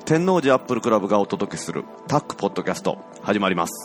天王寺アップルクラブがお届けするタックポッドキャスト始まります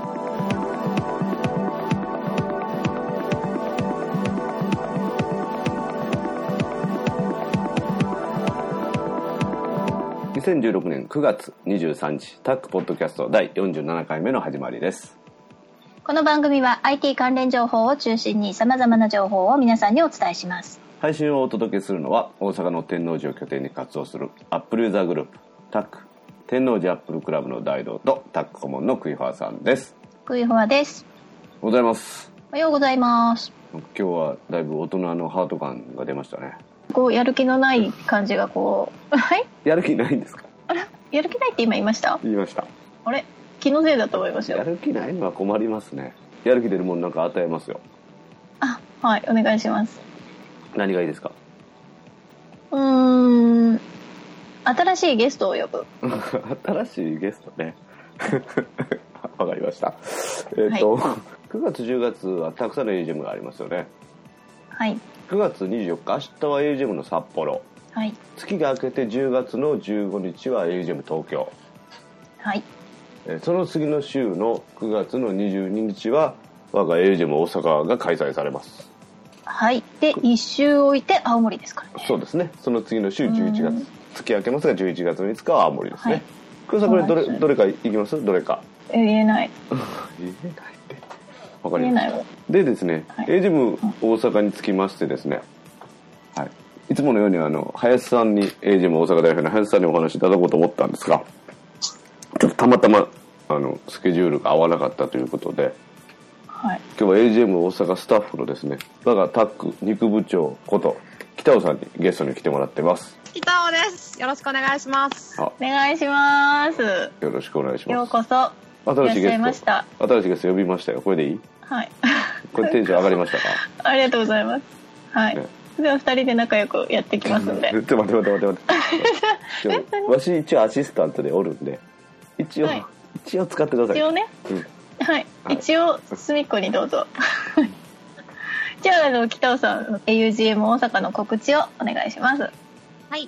。2016年9月23日タックポッドキャスト第47回目の始まりです。 この番組は IT 関連情報を中心に様々な情報を皆さんにお伝えします。 配信をお届けするのは大阪の天王寺を拠点に活動するアップルユーザーグループタック天王寺アップルクラブの大道とタック顧問のクイファーさんです。 クイファーです。 おはようございます。 おはようございます。 今日はだいぶ大人のハート感が出ましたね。 こうやる気のない感じがこうはいやる気ないんですか？ あら、やる気ないって今言いました？ 言いました。 あれ、気のせいだと思いますよ。 やる気ないのは困りますね。やる気出るもんなんか与えますよ。 あ、はい、お願いします。 何がいいですか？ 新しいゲストを呼ぶ。 新しいゲストね。わかりました。9月10月はたくさんの AGM がありますよね。 はい。 9月24日、明日は AGM の札幌。 はい。 月が明けて10月の15日は AGM 東京。 はい。 その次の週の9月の22日は我が AGM 大阪が開催されます。はい。 で、1週置いて青森ですからね。 そうですね。その次の週11月。月明けますが11月の5日は青森ですね。クイさんこれどれかいきます？どれか。 言えない。 言えないって。わかります。でですね、はい、AGM 大阪につきましてですね、はい。いつものように林さんに AGM 大阪代表の林さんにお話しいただこうと思ったんですが、ちょっとたまたまスケジュールが合わなかったということで、はい、今日は AGM 大阪スタッフのですね、我がタック肉部長こと北尾さんにゲストに来てもらってます。 北尾です。よろしくお願いします。 お願いします。 よろしくお願いします。 ようこそ。 新しいゲスト。 新しいゲスト呼びましたよ。これでいい？ はい。 これテンション上がりましたか？ ありがとうございます。はい。ね、では2人で仲良くやっていきますんで。 ちょっと待って。わし一応アシスタントでおるんで、一応使ってください。 一応ね。はい。一応隅っこにどうぞ。じゃあ北尾さん AUGM 大阪の告知をお願いします。 はい。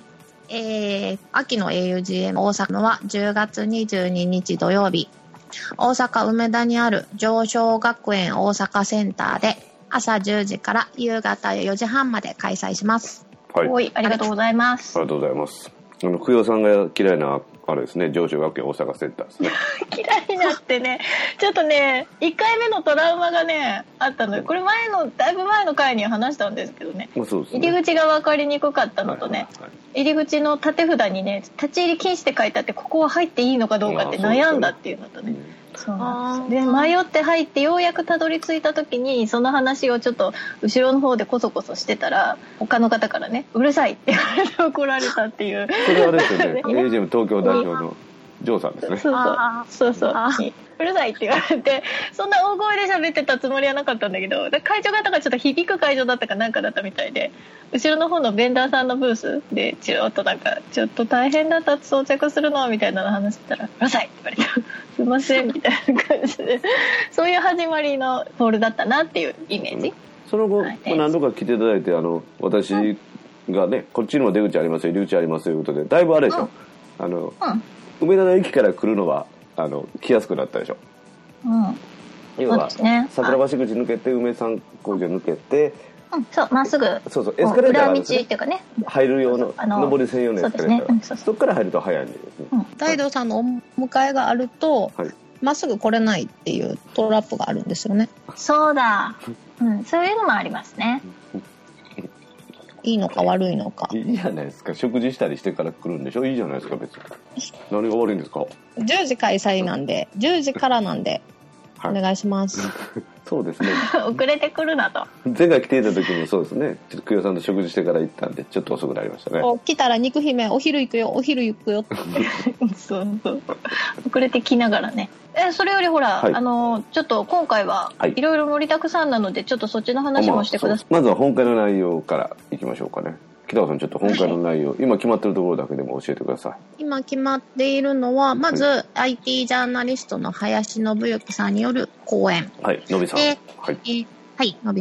秋の AUGM 大阪のは10月22日土曜日、大阪梅田にある上昇学園大阪センターで朝10時から夕方4時半まで開催します。 はい。ありがとうございます。 ありがとうございます。クヨさんが嫌いなあれですね、上昇学園大阪センターですね。 嫌いになってね、ちょっとね、1回目のトラウマがねあったので、これだいぶ前の回に話したんですけどね。 そうですね。 入り口が分かりにくかったのとね、入り口の立て札にね、立ち入り禁止って書いてあって、ここは入っていいのかどうかって悩んだっていうのとね。そうなんです。で、迷って入ってようやくたどり着いた時にその話をちょっと後ろの方でコソコソしてたら、他の方からね、うるさいって言われて怒られたっていう。 それはですよね。AGM 東京代表のジョーさんですね。 そううるさいって言われて、そんな大声で喋ってたつもりはなかったんだけど、会場型がちょっと響く会場だったかなんかだったみたいで、後ろの方のベンダーさんのブースでちょっと大変だった装着するのみたいなの話してたら、うるさいって言われて、すいませんみたいな感じで、そういう始まりのホールだったなっていうイメージ。 その後、何度か来ていただいて、私がね、こっちにも出口ありますよ、入り口ありますよということで、だいぶあれでしょ。梅田の駅から来るのは来やすくなったでしょ。要は、桜橋口抜けて梅山工場抜けて、 そうまっすぐ、 そうエスカレーターがあるんですね。 裏道っていうかね、 入る用の上り専用のエスカレーター、そこから入ると早いんですね。 大道さんのお迎えがあるとまっすぐ来れないっていうトラップがあるんですよね。 そうだ、そういうのもありますね。 いいのか悪いのか。 いいじゃないですか。食事したりしてから来るんでしょ。いいじゃないですか、別に。何が悪いんですか。 10時開催なんで、10時からなんで、お願いします。 そうですね。 遅れてくるなと。 前回来ていた時もそうですね。ちょっとクヨさんと食事してから行ったんで、ちょっと遅くなりましたね。 来たら肉姫、お昼行くよって。 そう。遅れてきながらね。それよりほら、ちょっと今回はいろいろ盛りだくさんなので、ちょっとそっちの話もしてください。 まずは本会の内容からいきましょうかね。北尾さん、ちょっと本会の内容、今決まってるところだけでも教えてください。 今決まっているのは、まず、IT ジャーナリストの林信之さんによる講演。 はい、のびさん。 はい、のびさん。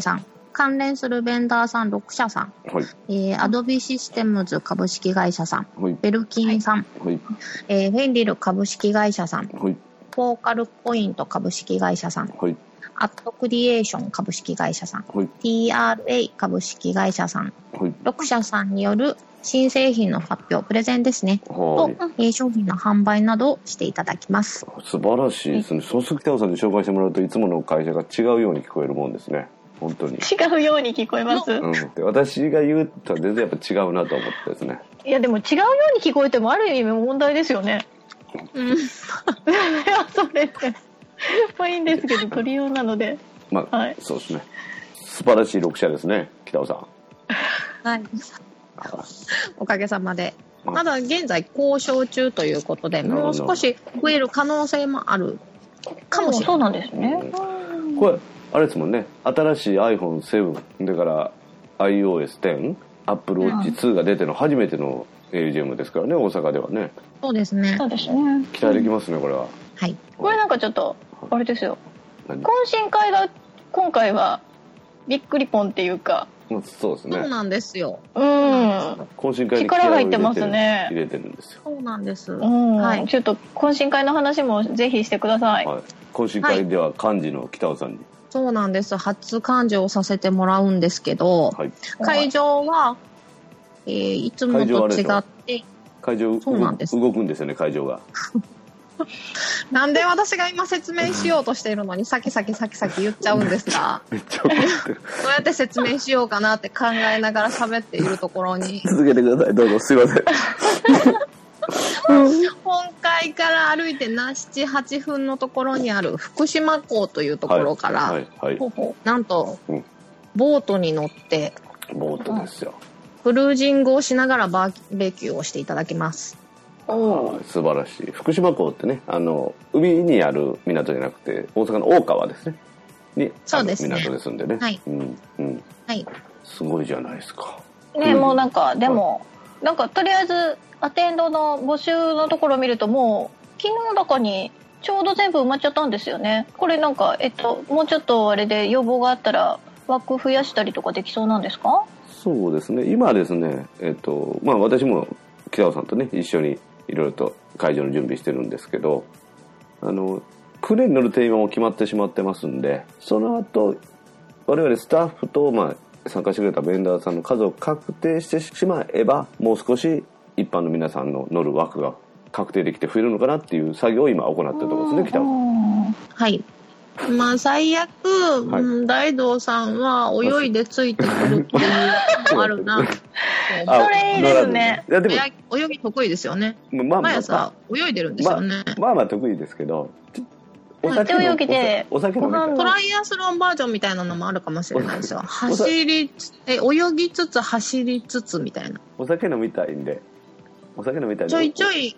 関連するベンダーさん6社さん、 はい。 アドビシステムズ株式会社さん、 はい。 ベルキンさん、 はい。 フェンリル株式会社さん、 はい。 フォーカルポイント株式会社さん、 はい。 アットクリエーション株式会社さん、 はい。 TRA 株式会社さん、 はい。 6社さんによる新製品の発表、プレゼンですね。 はと、商品の販売などをしていただきます。 素晴らしいですね。そうすると北尾さんに紹介してもらうといつもの会社が違うように聞こえるもんですね。本当に。 違うように聞こえます。 で私が言うとは全然やっぱ違うなと思ってですね。 いやでも違うように聞こえてもある意味問題ですよね。いやそれってまあいいんですけど取りようなので。 まあ、はい、そうですね。素晴らしい6社ですね、北尾さん。 はい。おかげさまで。まだ現在交渉中ということで、もう少し増える可能性もあるかもしれない。 そうなんですね。 これあれですもんね。新しい iPhone7 だから iOS10、Apple Watch 2が出ての初めての AGM ですからね、大阪ではね。 そうですね。 そうですね。 期待できますね、これは。 はい。 これなんかちょっとあれですよ。懇親会が今回はびっくりポンっていうか。 そうですね。 そうなんですよ。 懇親会に力入ってますね。 入れてるんですよ。 そうなんです。 はい。ちょっと懇親会の話もぜひしてください。はい。 懇親会では幹事の北尾さんに。 そうなんです。初幹事をさせてもらうんですけど、はい、会場は、いつもと違って、 会場そうなんです。 動くんですよね、会場が。 なんで私が今説明しようとしているのに先言っちゃうんですか。 めっちゃ怒ってる。 どうやって説明しようかなって考えながら喋っているところに。 続けてください。どうぞ。すいません。 本会から歩いて7、8分のところにある福島港というところから、なんと、ボートに乗って、 ボートですよ。 クルージングをしながらバーベキューをしていただきます。 素晴らしい。福島港ってね、海にある港じゃなくて大阪の大川ですねにある港ですんでね。 はい、はい、 すごいじゃないですかね。もうなんかでも、なんかとりあえずアテンドの募集のところを見るともう昨日だかにちょうど全部埋まっちゃったんですよね。これなんかもうちょっとあれで要望があったら枠増やしたりとかできそうなんですか？ そうですね。今ですね、まあ私も北尾さんとね一緒にいろいろと会場の準備してるんですけど、船に乗るテーマも決まってしまってますんで、その後我々スタッフと、まあ、参加してくれたベンダーさんの数を確定してしまえば、もう少し一般の皆さんの乗る枠が確定できて増えるのかなっていう作業を今行ってるところですね、北尾さん。 はい。まあ最悪、大道さんは泳いでついてくるっていうのもあるな。 それいいですね。 いやでも泳ぎ得意ですよね。毎朝泳いでるんですよね。 まあ得意ですけど、 お酒のトライアスロンバージョンみたいなのもあるかもしれないですよ。泳ぎつつ走りつつみたいな。 お酒飲みたいんで。 ちょいちょい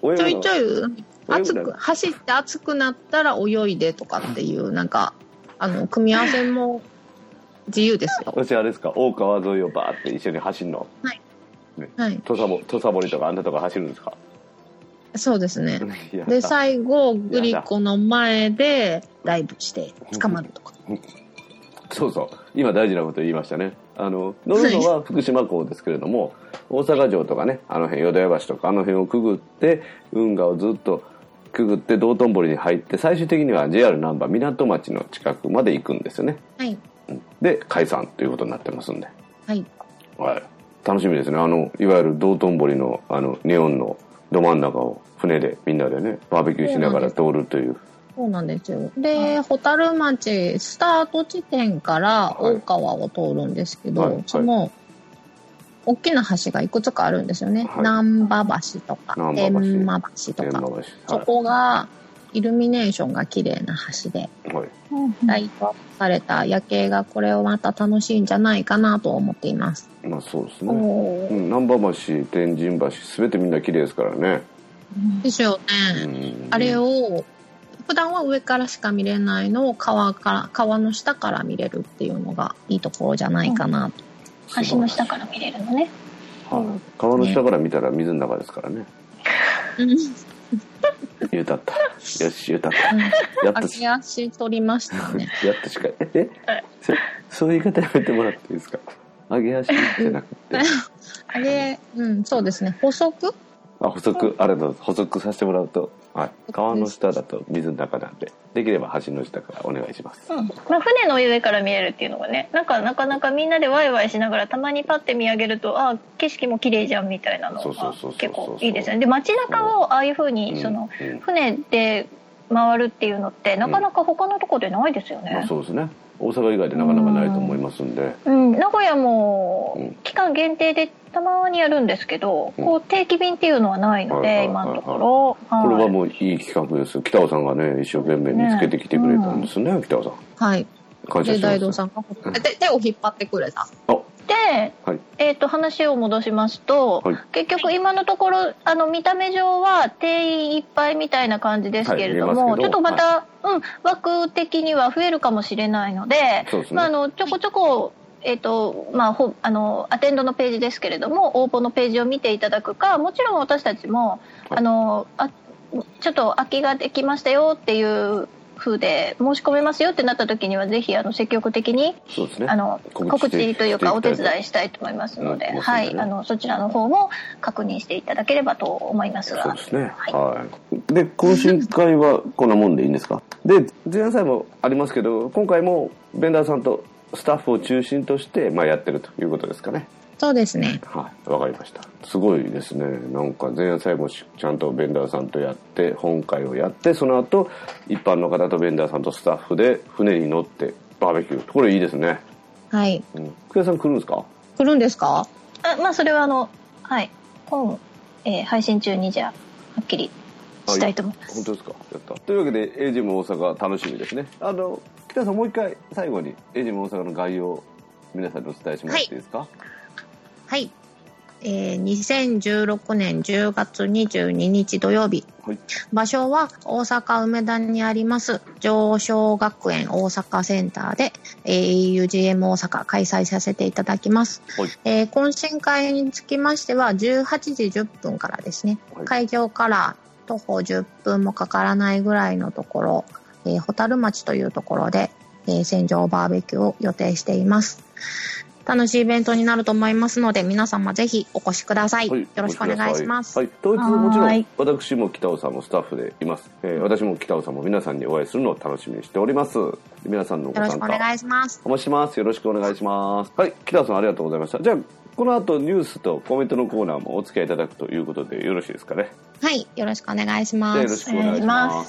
走って熱くなったら泳いでとかっていうなんか組み合わせも自由ですよ。 私あれですか、大川沿いをバーって一緒に走るの。 はい。 ね、はい。土佐堀とかあんなとこ走るんですか？ そうですね。で最後グリコの前でライブして捕まるとか。 そうそう。今大事なこと言いましたね。乗るのは福島港ですけれども、大阪城とかね、辺淀屋橋とか辺をくぐって運河をずっとくぐって道頓堀に入って、最終的には JR 難波港町の近くまで行くんですよね。 はい。 で解散ということになってますんで。 はい。 はい。楽しみですね。いわゆる道頓堀のネオンのど真ん中を船でみんなでねバーベキューしながら通るという。 そうなんですよ。で、蛍町スタート地点から大川を通るんですけど、その大きな橋がいくつかあるんですよね。難波橋とか天満橋とか、そこがイルミネーションが綺麗な橋で、ライトアップされた夜景がこれをまた楽しいんじゃないかなと思っています。 まあそうですね。難波橋、天神橋、すべてみんな綺麗ですからね。 ですよね。あれを普段は上からしか見れないのを川の下から見れるっていうのがいいところじゃないかなと。 橋の下から見れるのね。 川の下から見たら水の中ですからね。言うたった。よし、言うたった。 やっと足取りましたね。 やっとしかそういう言い方やめてもらっていいですか。上げ足じゃなくてそうですね、補足補足、ありがとうございます。補足させてもらうと、はい、川の下だと水の中なんで、できれば橋の下からお願いします。 船の上から見えるっていうのがね、なかなかみんなでワイワイしながらたまにパッて見上げると、景色も綺麗じゃんみたいなのが結構いいですよね。で、街中をああいう風に船で回るっていうのってなかなか他のとこでないですよね。 そうですね。大阪以外でなかなかないと思いますんで。 名古屋も期間限定でたまにやるんですけど、こう定期便っていうのはないので、今のところ。 これはもういい企画です。北尾さんがね、一生懸命見つけてきてくれたんですね、北尾さん。 はい。 感謝します。 大道さんが手を引っ張ってくれた。 で、話を戻しますと、結局今のところ見た目上は定員いっぱいみたいな感じですけれども、ちょっとまた、枠的には増えるかもしれないので、ちょこちょこアテンドのページですけれども、応募のページを見ていただくか、もちろん私たちもちょっと空きができましたよっていう風で申し込めますよってなった時にはぜひ積極的に、告知というかお手伝いしたいと思いますので、そちらの方も確認していただければと思いますが。 そうですね。はい。で、懇親会はこんなもんでいいんですか？で、前菜もありますけど、今回もベンダーさんとスタッフを中心としてやってるということですかね。 そうですね。 はい、わかりました。すごいですね。なんか前夜祭もちゃんとベンダーさんとやって、本会をやって、その後一般の方とベンダーさんとスタッフで船に乗ってバーベキュー。これいいですね。 はい。 福田さん来るんですか？ 来るんですか？ それは本、配信中にじゃあはっきりしたいと思います。 本当ですか？やった。というわけで AGM 大阪楽しみですね。北田さんもう一回最後に AGM 大阪の概要を皆さんにお伝えしましていいですか？ はい。2016年10月22日土曜日、場所は大阪梅田にあります上昇学園大阪センターで AUGM 大阪開催させていただきます。懇親会につきましては18時10分からですね、会場から徒歩10分もかからないぐらいのところ、蛍町というところで、船上バーベキューを予定しています。楽しいイベントになると思いますので、皆様ぜひお越しください。よろしくお願いします。 当日もちろん私も北尾さんもスタッフでいます。私も北尾さんも皆さんにお会いするのを楽しみにしております。皆さんのご参加よろしくお願いします。 お待ちします。よろしくお願いします。はい、北尾さんありがとうございました。じゃあこの後ニュースとコメントのコーナーもお付き合いいただくということでよろしいですかね。 はい、よろしくお願いします。 よろしくお願いします。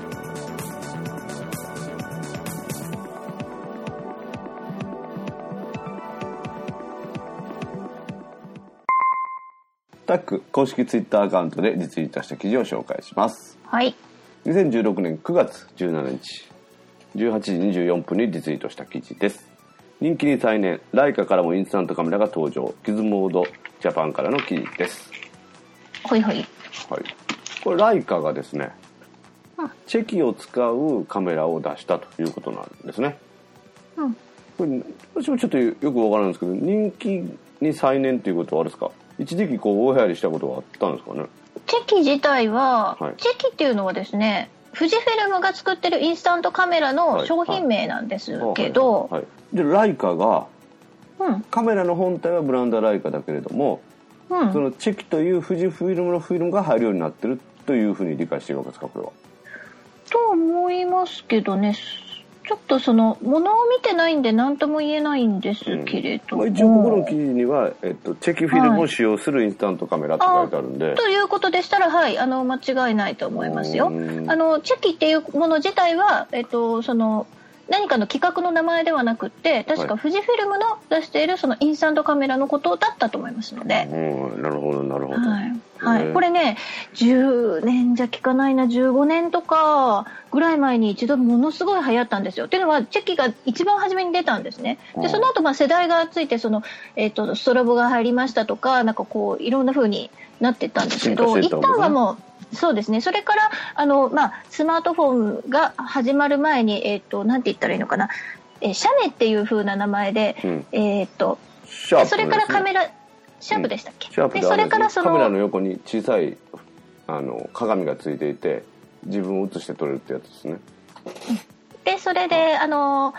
タック公式ツイッターアカウントでリツイートした記事を紹介します。 はい。 2016年9月17日18時24分にリツイートした記事です。人気に再燃、ライカからもインスタントカメラが登場、キズモードジャパンからの記事です。 はい。 これライカがですね、チェキを使うカメラを出したということなんですね。これ私もちょっとよくわからないんですけど、人気に再燃ということはあれですか？一時期大流行りしたことがあったんですかね。 チェキ自体は、チェキっていうのはですね、富士フィルムが作ってるインスタントカメラの商品名なんですけど、 でライカが、カメラの本体はブランドライカだけれども、そのチェキという富士フィルムのフィルムが入るようになってるというふうに理解しているわけですか、これは。 と思いますけどね。ちょっとそのものを見てないんで何とも言えないんですけれども、 一応ここの記事には、チェキフィルムを使用するインスタントカメラって書いてあるんで、 ということでしたら間違いないと思いますよ。チェキっていうもの自体は、その何かの企画の名前ではなくって確か富士フィルムの出しているそのインスタントカメラのことだったと思いますので、 なるほどなるほど、 これね10年じゃ効かないな、15年とかぐらい前に一度ものすごい流行ったんですよ。っていうのはチェキが一番初めに出たんですね。でその後世代がついてその、ストロボが入りましたとかなんかこういろんな風になっていったんですけど、一旦はもうそうですね。それからスマートフォンが始まる前になんて言ったらいいのかな、シャネっていう風な名前で、それからカメラシャープでしたっけ？ シャープで、それからカメラの横に小さい鏡がついていて自分を映して撮れるってやつですね。 でそれで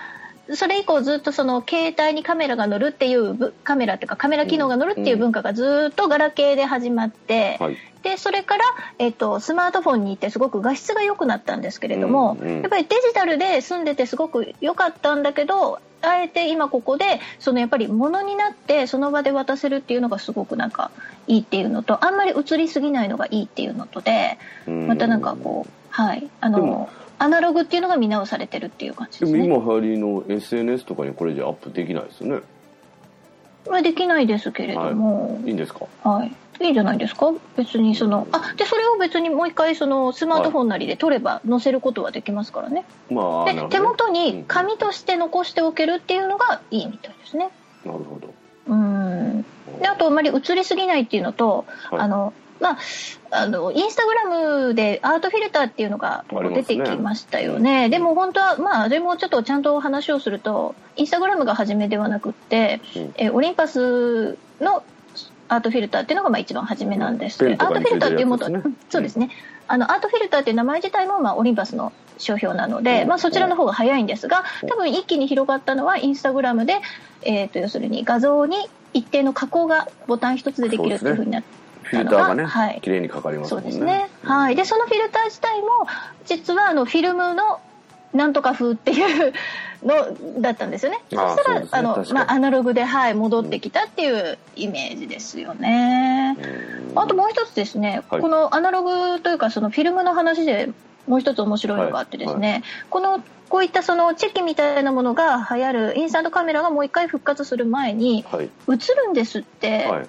それ以降ずっとその携帯にカメラが乗るっていうカメラっていうかカメラ機能が乗るっていう文化がずっとガラケーで始まって、はい、でそれから、スマートフォンに行ってすごく画質が良くなったんですけれども、やっぱりデジタルで住んでてすごく良かったんだけど、あえて今ここでそのやっぱり物になってその場で渡せるっていうのがすごくなんかいいっていうのと、あんまり映りすぎないのがいいっていうのとで、またなんかこう、はい、アナログっていうのが見直されてるっていう感じですね。 でも今流行りの SNS とかにこれじゃアップできないですよね。 まあ、できないですけれども、 はい、いいんですか。 はい、いいんじゃないですか。別にそのでそれを別にもう一回そのスマートフォンなりで撮れば載せることはできますからね。 まあ、 で手元に紙として残しておけるっていうのがいいみたいですね。 なるほど。 であとあまり映りすぎないっていうのと、はい、まあ、インスタグラムでアートフィルターっていうのが出てきましたよね。でも本当はまあでもちょっとちゃんと話をするとインスタグラムが初めではなくって、オリンパスのアートフィルターっていうのがまあ一番初めなんですけど、アートフィルターっていうもの、そうですね、アートフィルターっていう名前自体もまあオリンパスの商標なので、まあ、そちらの方が早いんですが、多分一気に広がったのはインスタグラムで、要するに画像に一定の加工がボタン一つでできるっていう風になって、 フィルターがね、はい、綺麗にかかりますもんね。 そうですね、はい、でそのフィルター自体も実はフィルムのなんとか風っていうのだったんですよね。そしたらまあ、アナログで、はい、戻ってきたっていうイメージですよね。あともう一つですね、はい、このアナログというかそのフィルムの話でもう一つ面白いのがあってですね、はいはい、こういったそのチェキみたいなものが流行るインスタントカメラがもう一回復活する前に、はい、映るんですって、はい、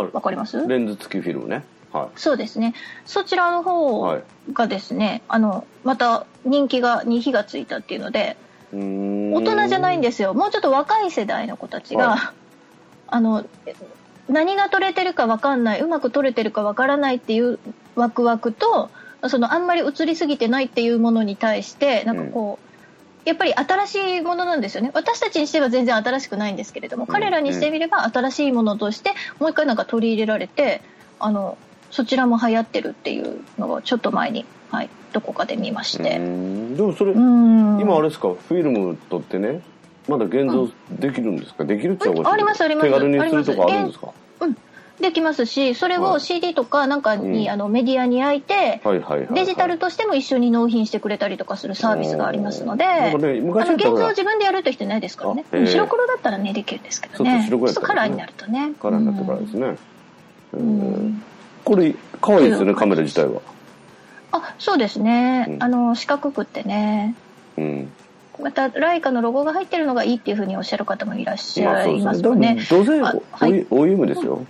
わかります？ レンズ付きフィルムね。はい、 そうですね。そちらの方がですね、また人気に火がついたっていうので、大人じゃないんですよ。もうちょっと若い世代の子たちが、はい、何が撮れてるか分かんない、うまく撮れてるか分からないっていうワクワクと、あんまり映りすぎてないっていうものに対してなんかこう、やっぱり新しいものなんですよね。私たちにしては全然新しくないんですけれども、彼らにしてみれば新しいものとしてもう一回なんか取り入れられて、そちらも流行ってるっていうのをちょっと前に、はい、どこかで見まして。でもそれ今あれですか、フィルム撮ってね、まだ現像できるんですか？できるってことありますあります。 手軽にするとかあるんですか？ できますし、それを CD とかなんかに、メディアに焼いて、デジタルとしても一緒に納品してくれたりとかするサービスがありますので、現像を自分でやるとしてないですからね。白黒だったらねできるんですけどね。ちょっとカラーになるとね。 カラーになってからですね。これ可愛いですよね、カメラ自体は。 そうですね。四角くってね。またライカのロゴが入ってるのがいいっていうふうにおっしゃる方もいらっしゃいますよね。 当然OEMですよ。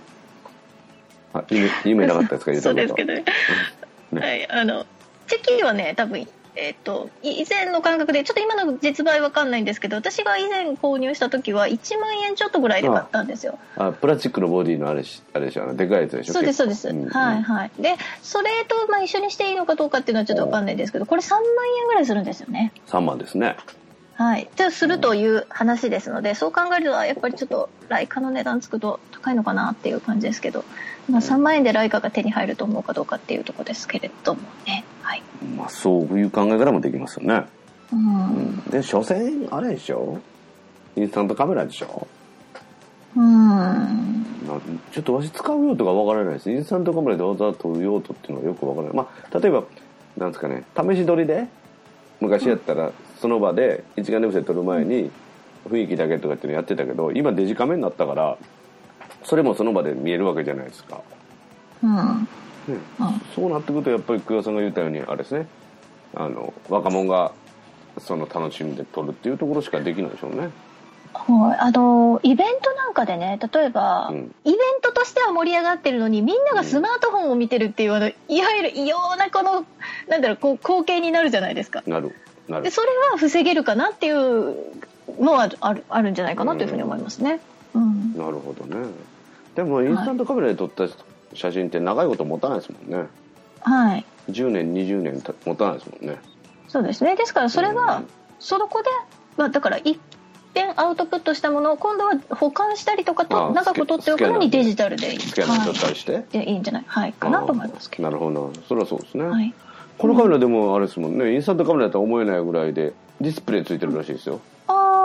夢なかったですか？ そうですけどね。はい、チェキはね、多分以前の感覚でちょっと今の実売わかんないんですけど、私が以前購入した時は1万円ちょっとぐらいで買ったんですよ。 プラスチックのボディのあれでしょ、でかいやつでしょ。 そうですそうです、はいはい。でそれとまあ一緒にしていいのかどうかっていうのはちょっとわかんないんですけど、これ3万円ぐらいするんですよね。 3万ですね。 はい、するという話ですので、そう考えるとやっぱりちょっとライカの値段つくと高いのかなっていう感じですけど、まあ、3万円でライカが手に入ると思うかどうかっていうところですけれどもね、はい、 まあ、そういう考え方もできますよね。で所詮あれでしょ、インスタントカメラでしょ。ちょっとわし使う用途がわからないです。インスタントカメラでわざわざ撮る用途っていうのはよくわからない。まあ、例えばなんですかね、試し撮りで昔やったらその場で一眼レフで撮る前に雰囲気だけとかっていうのやってたけど、今デジカメになったからそれもその場で見えるわけじゃないですか。そうなってくるとやっぱり久我さんが言ったようにあれですね、若者がその楽しみで撮るっていうところしかできないでしょうね。 イベントなんかでね、例えば、イベントとしては盛り上がってるのにみんながスマートフォンを見てるっていう、いわゆる異様ななんだろう、こう光景になるじゃないですか。なるでそれは防げるかなっていうのはあるんじゃないかなというふうに思いますね。 なるほどね。でもインスタントカメラで撮った写真って長いこと持たないですもんね。はい。10年20年持たないですもんね。 そうですね。ですからそれはそこで、まあ、だから一遍アウトプットしたものを今度は保管したりとかと長く撮っておくのにデジタルでスキャナー撮ったりして、 いいんじゃない、はい、かなと思いますけど。 なるほど、それはそうですね。はい、このカメラでもあれですもんね、インスタントカメラだとは思えないぐらいでディスプレイついてるらしいですよ。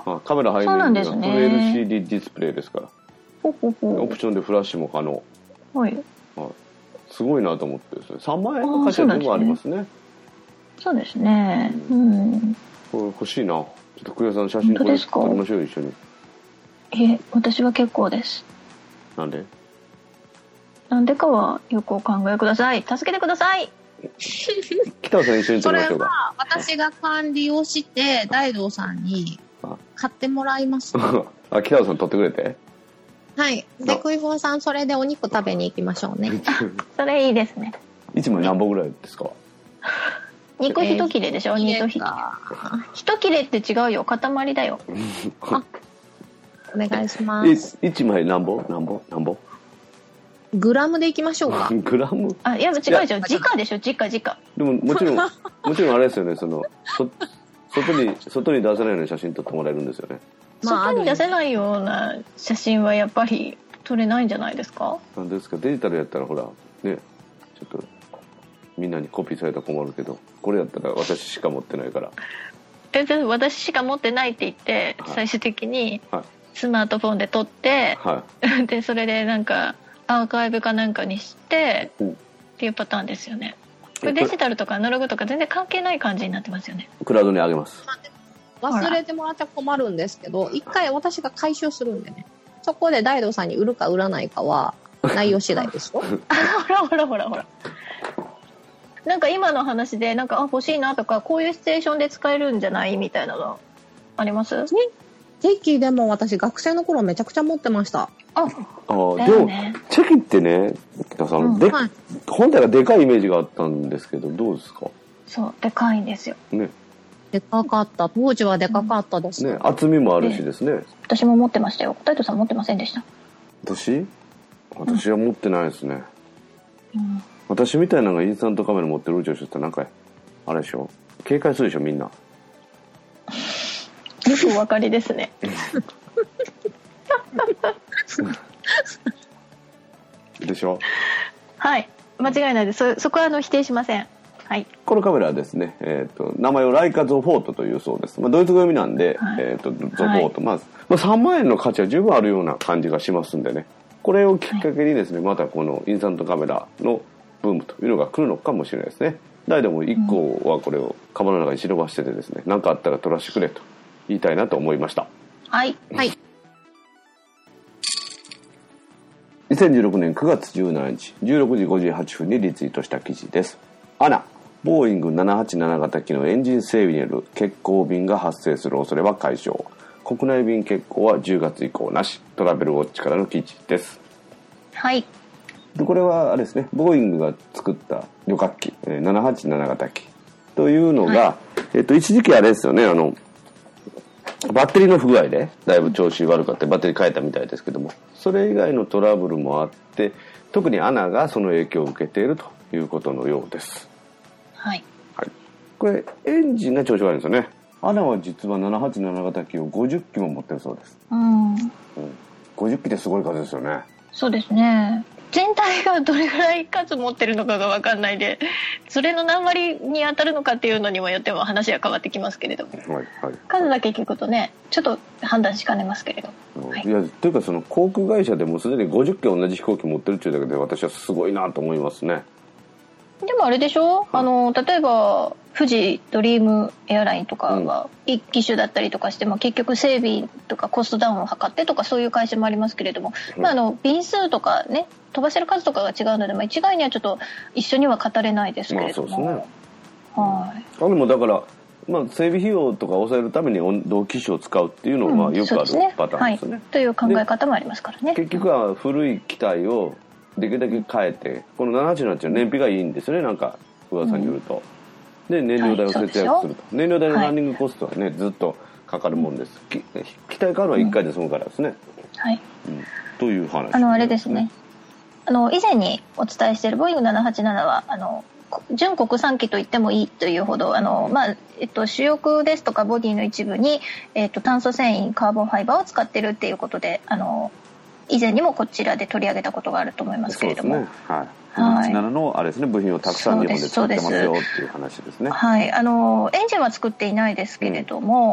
カメラ背面にはフル LCD ディスプレイですから。 オプションでフラッシュも可能。 はい。 すごいなと思ってですね。3万円の価値は十分ありますね。 そうですね。 これ欲しいな。ちょっとクヤさん写真これ撮りましょうよ、一緒に。 私は結構です。 なんで？ なんでかはよくお考えください。助けてください。 北尾さん一緒に撮りましょうか。 それは私が管理をして大道さんに買ってもらいます。 北尾さん撮ってくれて。 はい。で、クイフォンさんそれでお肉食べに行きましょうね。 それいいですね。 1枚何本ぐらいですか？ 肉一切れでしょ？肉一切れって違うよ。塊だよ。 お願いします。 1枚何本？ グラムでいきましょうか。 グラム？ いや違うでしょ。時価でしょ。時価。 でももちろんあれですよね。外に出せないような写真撮ってもらえるんですよね。 外に出せないような写真はやっぱり撮れないんじゃないですか？ なんですか。デジタルやったらほらね、ちょっとみんなにコピーされたら困るけど、これやったら私しか持ってないから。 私しか持ってないって言って、最終的にスマートフォンで撮って、でそれでなんかアーカイブかなんかにしてっていうパターンですよね。これデジタルとかアナログとか全然関係ない感じになってますよね。 クラウドに上げます。 忘れてもらっちゃ困るんですけど、一回私が回収するんでね。そこで大道さんに売るか売らないかは内容次第ですよ。 ほら。なんか今の話でなんか欲しいなとか、こういうシチュエーションで使えるんじゃないみたいなのあります？ チェキでも私学生の頃めちゃくちゃ持ってました。 でもチェキってね、北さん、本体がでかいイメージがあったんですけど、どうですか？ そうでかいんですよね。 でかかった。当時はでかかったですね。厚みもあるしですね。 私も持ってましたよ。大斗さん持ってませんでした？ 私は持ってないですね。私みたいなのがインスタントカメラ持ってるうちをしてたらなんかあれでしょ。警戒するでしょみんな。よくお分かりですね。 でしょ。 はい、間違いないです。そこは否定しません。はい、 このカメラはですね、名前をライカゾフォートというそうです。ドイツ語読みなんで、ゾフォート、3万円の価値は十分あるような感じがしますんでね、これをきっかけにですね、またこのインスタントカメラのブームというのが来るのかもしれないですね。誰でも1個はこれをカバンの中に忍ばしててですね、何かあったら撮らせてくれと言いたいなと思いました。 はい。 2016年9月17日16時58分にリツイートした記事です。ボーイング787型機のエンジン整備による欠航便が発生する恐れは解消。国内便欠航は10月以降なし。トラベルウォッチからの記事です。 はい。 でこれはあれですね、ボーイングが作った旅客機787型機というのが、一時期あれですよね、バッテリーの不具合でだいぶ調子悪かったバッテリー変えたみたいですけども、それ以外のトラブルもあって、特にANAがその影響を受けているということのようです。 はい。 これエンジンが調子悪いんですよね。ANAは実は787型機を50機も持ってるそうです。50機ってすごい数ですよね。 そうですね。全体がどれぐらい数持ってるのかが分かんないで、それの何割に当たるのかっていうのにもよっても話は変わってきますけれども、数だけ聞くとね、ちょっと判断しかねますけれど、 いやというかその航空会社でもすでに50機同じ飛行機持ってるっていうだけで私はすごいなと思いますね。 でもあれでしょ、例えば富士ドリームエアラインとかが一機種だったりとかしても、結局整備とかコストダウンを図ってとかそういう会社もありますけれども、便数とかね、飛ばせる数とかが違うので、一概にはちょっと一緒には語れないですけれども、 そうですね。でもだから、整備費用とか抑えるために同機種を使うっていうのはよくあるパターンですね。 という考え方もありますからね。 結局は古い機体をできるだけ変えて、この787燃費がいいんですよね、なんか噂によると。で燃料代を節約すると。燃料代のランニングコストはね、ずっとかかるもんです。機体変わるのは1回で済むからですね。という話。 あれですね。以前にお伝えしているボーイング787は純国産機と言ってもいいというほど主翼ですとかボディの一部に、炭素繊維カーボンファイバーを使ってるっていうことで以前にもこちらで取り上げたことがあると思いますけれども、そうですね、 7のあれですね、部品をたくさん日本で作ってますよっていう話ですね。 エンジンは作っていないですけれども、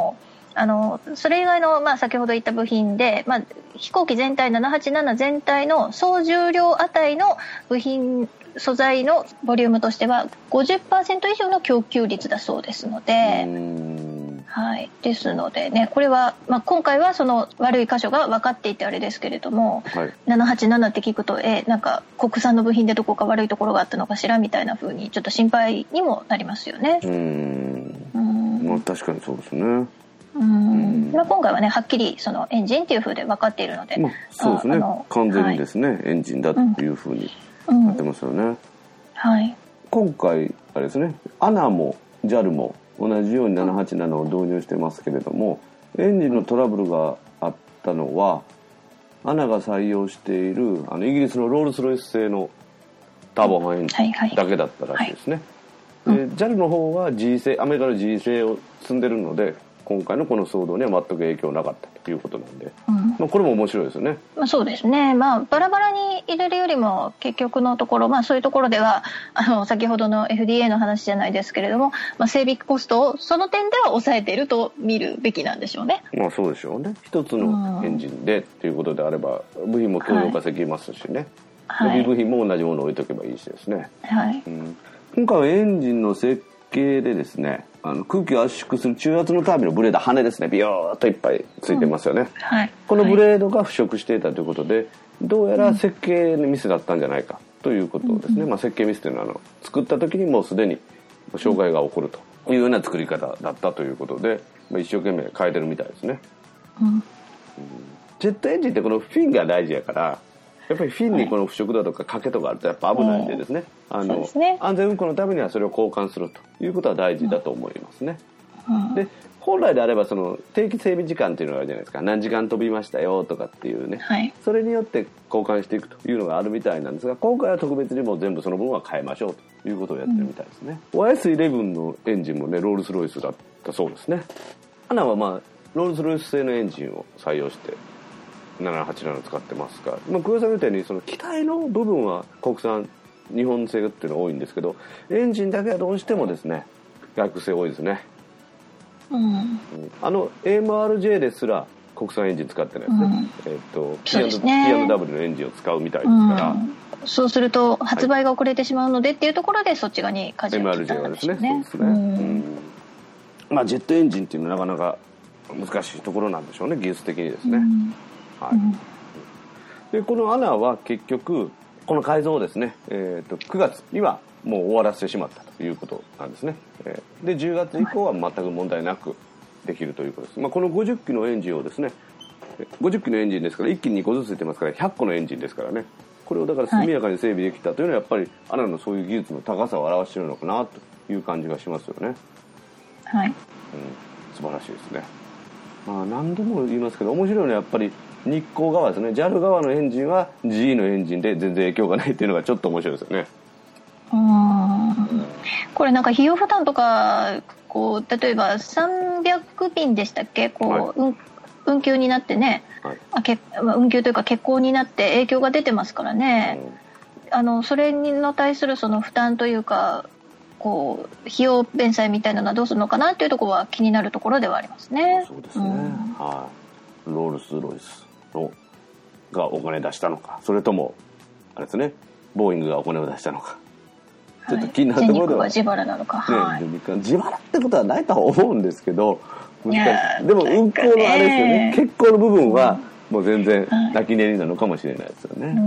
それ以外の、先ほど言った部品で、飛行機全体787全体の総重量値の部品素材のボリュームとしては 50% 以上の供給率だそうですので、はい、ですのでね、これは、今回はその悪い箇所が分かっていてあれですけれども、はい、787って聞くとなんか国産の部品でどこか悪いところがあったのかしらみたいな風にちょっと心配にもなりますよね。 確かにそうですね。 今回はねはっきりそのエンジンっていう風で分かっているので、 そうですね、完全にですね、はい、エンジンだという風になってますよね。 はい。 今回あれですね、ANAも JAL も同じように787を導入してますけれども、エンジンのトラブルがあったのはANAが採用しているイギリスのロールスロイス製のターボファンエンジンだけだったらしいですね。JAL の方は G 製、アメリカの G 製を積んでるので今回のこの騒動には全く影響なかったということなんで、これも面白いですよね。 そうですね、バラバラに入れるよりも結局のところ、そういうところでは先ほどの FDA の話じゃないですけれども、整備コストをその点では抑えていると見るべきなんでしょうね。 そうでしょうね。一つのエンジンでということであれば部品も共用化できますしね、予備部品も同じものを置いとけばいいしですね、今回はエンジンの設計でですね、空気を圧縮する中圧のタービンのブレード、羽ですね、ビヨーっといっぱいついてますよね、このブレードが腐食していたということで、どうやら設計のミスだったんじゃないかということですね。設計ミスというのは作った時にもうすでに障害が起こるというような作り方だったということで、一生懸命変えてるみたいですね。ジェットエンジンってこのフィンが大事やから、やっぱりフィンにこの腐食だとか欠けとかあるとやっぱ危ないんでですね、安全運航のためにはそれを交換するということは大事だと思いますね。で本来であればその定期整備時間っていうのがあるじゃないですか。何時間飛びましたよとかっていうね、それによって交換していくというのがあるみたいなんですが、今回は特別にもう全部その分は変えましょうということをやってるみたいですね。YS11 のエンジンもねロールスロイスだったそうですね。ANAはロールスロイス製のエンジンを採用して787使ってますが、久保さんみたいにその機体の部分は国産日本製っていうのが多いんですけど、エンジンだけはどうしてもですね外国製多いですね。AMRJ ですら国産エンジン使ってないですね。P&W のエンジンを使うみたいですから、 そうすると発売が遅れてしまうのでっていうところでそっち側に舵を切ったんでしょうね。 そうですね。ジェットエンジンっていうのはなかなか難しいところなんでしょうね、技術的にですね。でこのANAは結局この改造をですね、9月にはもう終わらせてしまったということなんですね。で10月以降は全く問題なくできるということです。この50機のエンジンをですね、50機のエンジンですから1機に2個ずつついてますから100個のエンジンですからね、これをだから速やかに整備できたというのはやっぱりANAのそういう技術の高さを表しているのかなという感じがしますよね。素晴らしいですね。何度も言いますけど面白いのはやっぱり日光側ですね。 JAL 側のエンジンは GE のエンジンで全然影響がないっていうのがちょっと面白いですよね。 これなんか費用負担とか例えば300便でしたっけ運休になってね、運休というか欠航になって影響が出てますからね、それに対するその負担というか費用弁済みたいなのはどうするのかなっていうところは気になるところではありますね。 そうですね、ロールスロイスがお金出したのか、それともあれですねボーイングがお金を出したのか、ちょっと気になるところでは、 自腹なのか、 自腹ってことはないとは思うんですけど、でも運行のあれですよね、欠航の部分はもう全然泣き寝入りなのかもしれないですよね。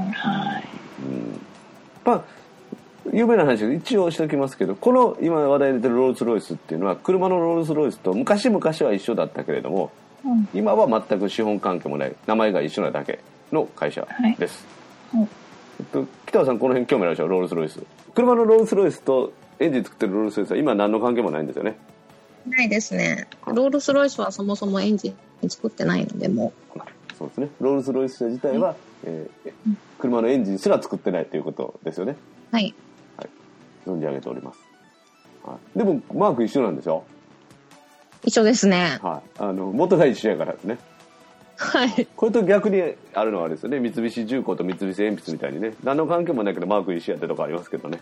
有名な話を一応しておきますけど、この今話題に出てるロールスロイスっていうのは車のロールスロイスと昔々は一緒だったけれども、今は全く資本関係もない、名前が一緒なだけの会社です。北尾さんこの辺興味あるでしょ。ロールスロイス、車のロールスロイスとエンジン作ってるロールスロイスは今何の関係もないんですよね。 ないですね。ロールスロイスはそもそもエンジン作ってないので、もうそうですね、ロールスロイス自体は、車のエンジンすら作ってないということですよね。はい、存じ上げております。でもマーク一緒なんでしょ。 一緒ですね。 元が一緒やからですね。これと逆にあるのはあれですよね、三菱重工と三菱鉛筆みたいにね、何の関係もないけどマーク一緒やってとかありますけどね。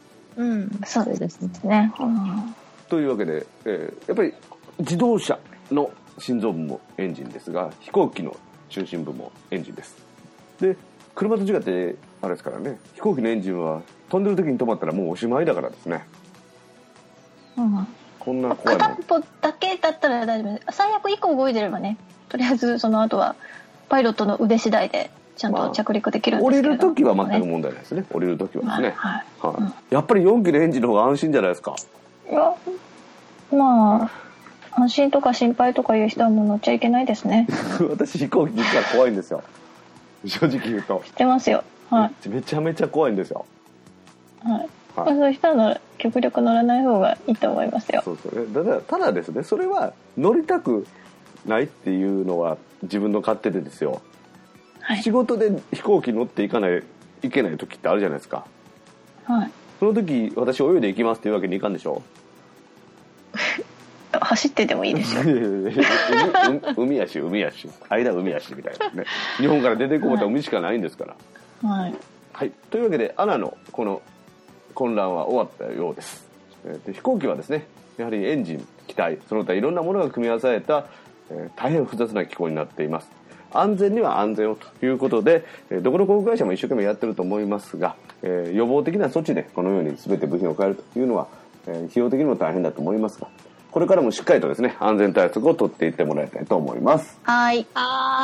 そうですね。 というわけで、やっぱり自動車の心臓部もエンジンですが、飛行機の中心部もエンジンです。で、車と違ってあれですからね、飛行機のエンジンは飛んでる時に止まったらもうおしまいだからですね。こんな怖いもん。 片っぽだけだったら大丈夫。最悪1個動いてればね、とりあえずその後はパイロットの腕次第でちゃんと着陸できるんですけど、 降りる時は全く問題ないですね。降りる時はですね。やっぱり4機のエンジンの方が安心じゃないですか。 いや、まあ安心とか心配とかいう人はもう乗っちゃいけないですね。 私飛行機実は怖いんですよ。正直言うと。 知ってますよ。はい。 めちゃめちゃ怖いんですよ。 はい。そういう人は極力乗らない方がいいと思いますよ。 そうですね。ただですね、それは乗りたくないっていうのは自分の勝手でですよ。はい、仕事で飛行機乗っていけない時ってあるじゃないですか。はい。その時私泳いで行きますっていうわけにいかんでしょ。 走ってでもいいですよ。 海やし間海やしみたいなね。日本から出てこうと海しかないんですから。はい。はい。というわけでアナのこの混乱は終わったようです。飛行機はですね、やはりエンジン、機体、その他いろんなものが組み合わされた、大変複雑な機構になっています。安全には安全をということで、どこの航空会社も一生懸命やってると思いますが、予防的な措置でこのように全て部品を変えるというのは、費用的にも大変だと思いますが、これからもしっかりとですね、安全対策を取っていってもらいたいと思います。 はい。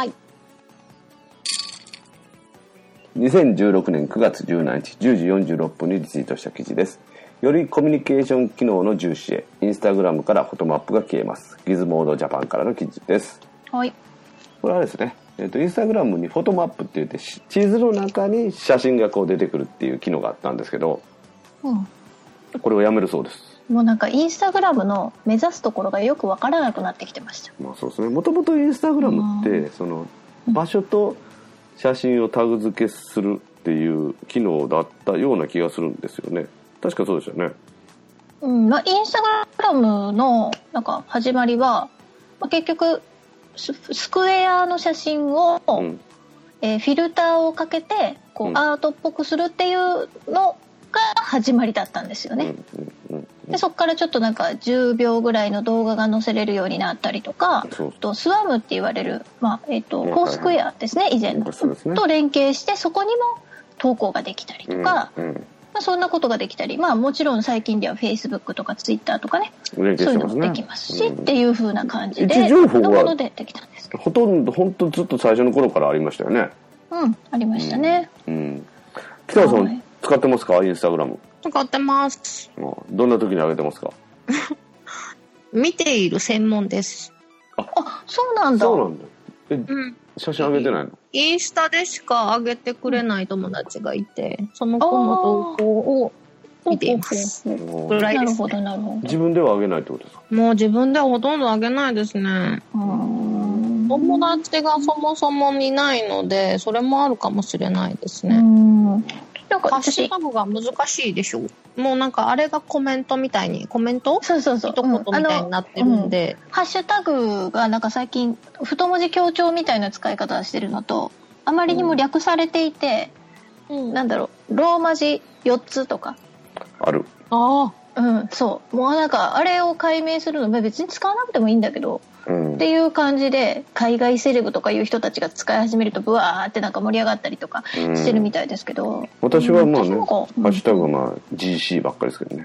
2016年9月17日10時46分にリツイートした記事です。よりコミュニケーション機能の重視へ、インスタグラムからフォトマップが消えます。ギズモードジャパンからの記事です。 はい。 これはですね、インスタグラムにフォトマップって言って地図の中に写真がこう出てくるっていう機能があったんですけど、これをやめるそうです。 もうなんかインスタグラムの目指すところがよくわからなくなってきてました。 まあそうですね。もともとインスタグラムってその場所と写真をタグ付けするっていう機能だったような気がするんですよね。確かそうでしたよね。 まあ、インスタグラムのなんか始まりは、結局スクエアの写真を、フィルターをかけてこう、アートっぽくするっていうのが始まりだったんですよね。でそこからちょっとなんか10秒ぐらいの動画が載せれるようになったりとか、とスワムって言われる、フォースクエアですね、以前の、と連携してそこにも投稿ができたりとか、そんなことができたり、もちろん最近では Facebook とか Twitter とかね、そういうのもできますし、っていう風な感じでいろんなものでできたんですけど、 ほとんどずっと最初の頃からありましたよね。 ありましたね。 北野さん使ってますか、インスタグラム。 使ってます。 どんな時に上げてますか。 見ている専門です。 そうなんだ。 そうなんだ。写真上げてないの？ インスタでしか上げてくれない友達がいて、その子の投稿を見ています。ぐらいですね。 なるほど。 自分では上げないってことですか？ もう自分ではほとんど上げないですね。友達がそもそもいないので、それもあるかもしれないですね。なんかハッシュタグが難しいでしょ。もうなんかあれがコメントみたいに、コメント？ そう一言みたいになってるんで、 ハッシュタグがなんか最近太文字強調みたいな使い方してるのと、あまりにも略されていて、なんだろう、ローマ字4つとかある。 そう。もうなんかあれを解明するの別に使わなくてもいいんだけど、っていう感じで海外セレブとかいう人たちが使い始めるとブワーってなんか盛り上がったりとかしてるみたいですけど、 私はまあね、ハッシュタグはGC ばっかりですけどね。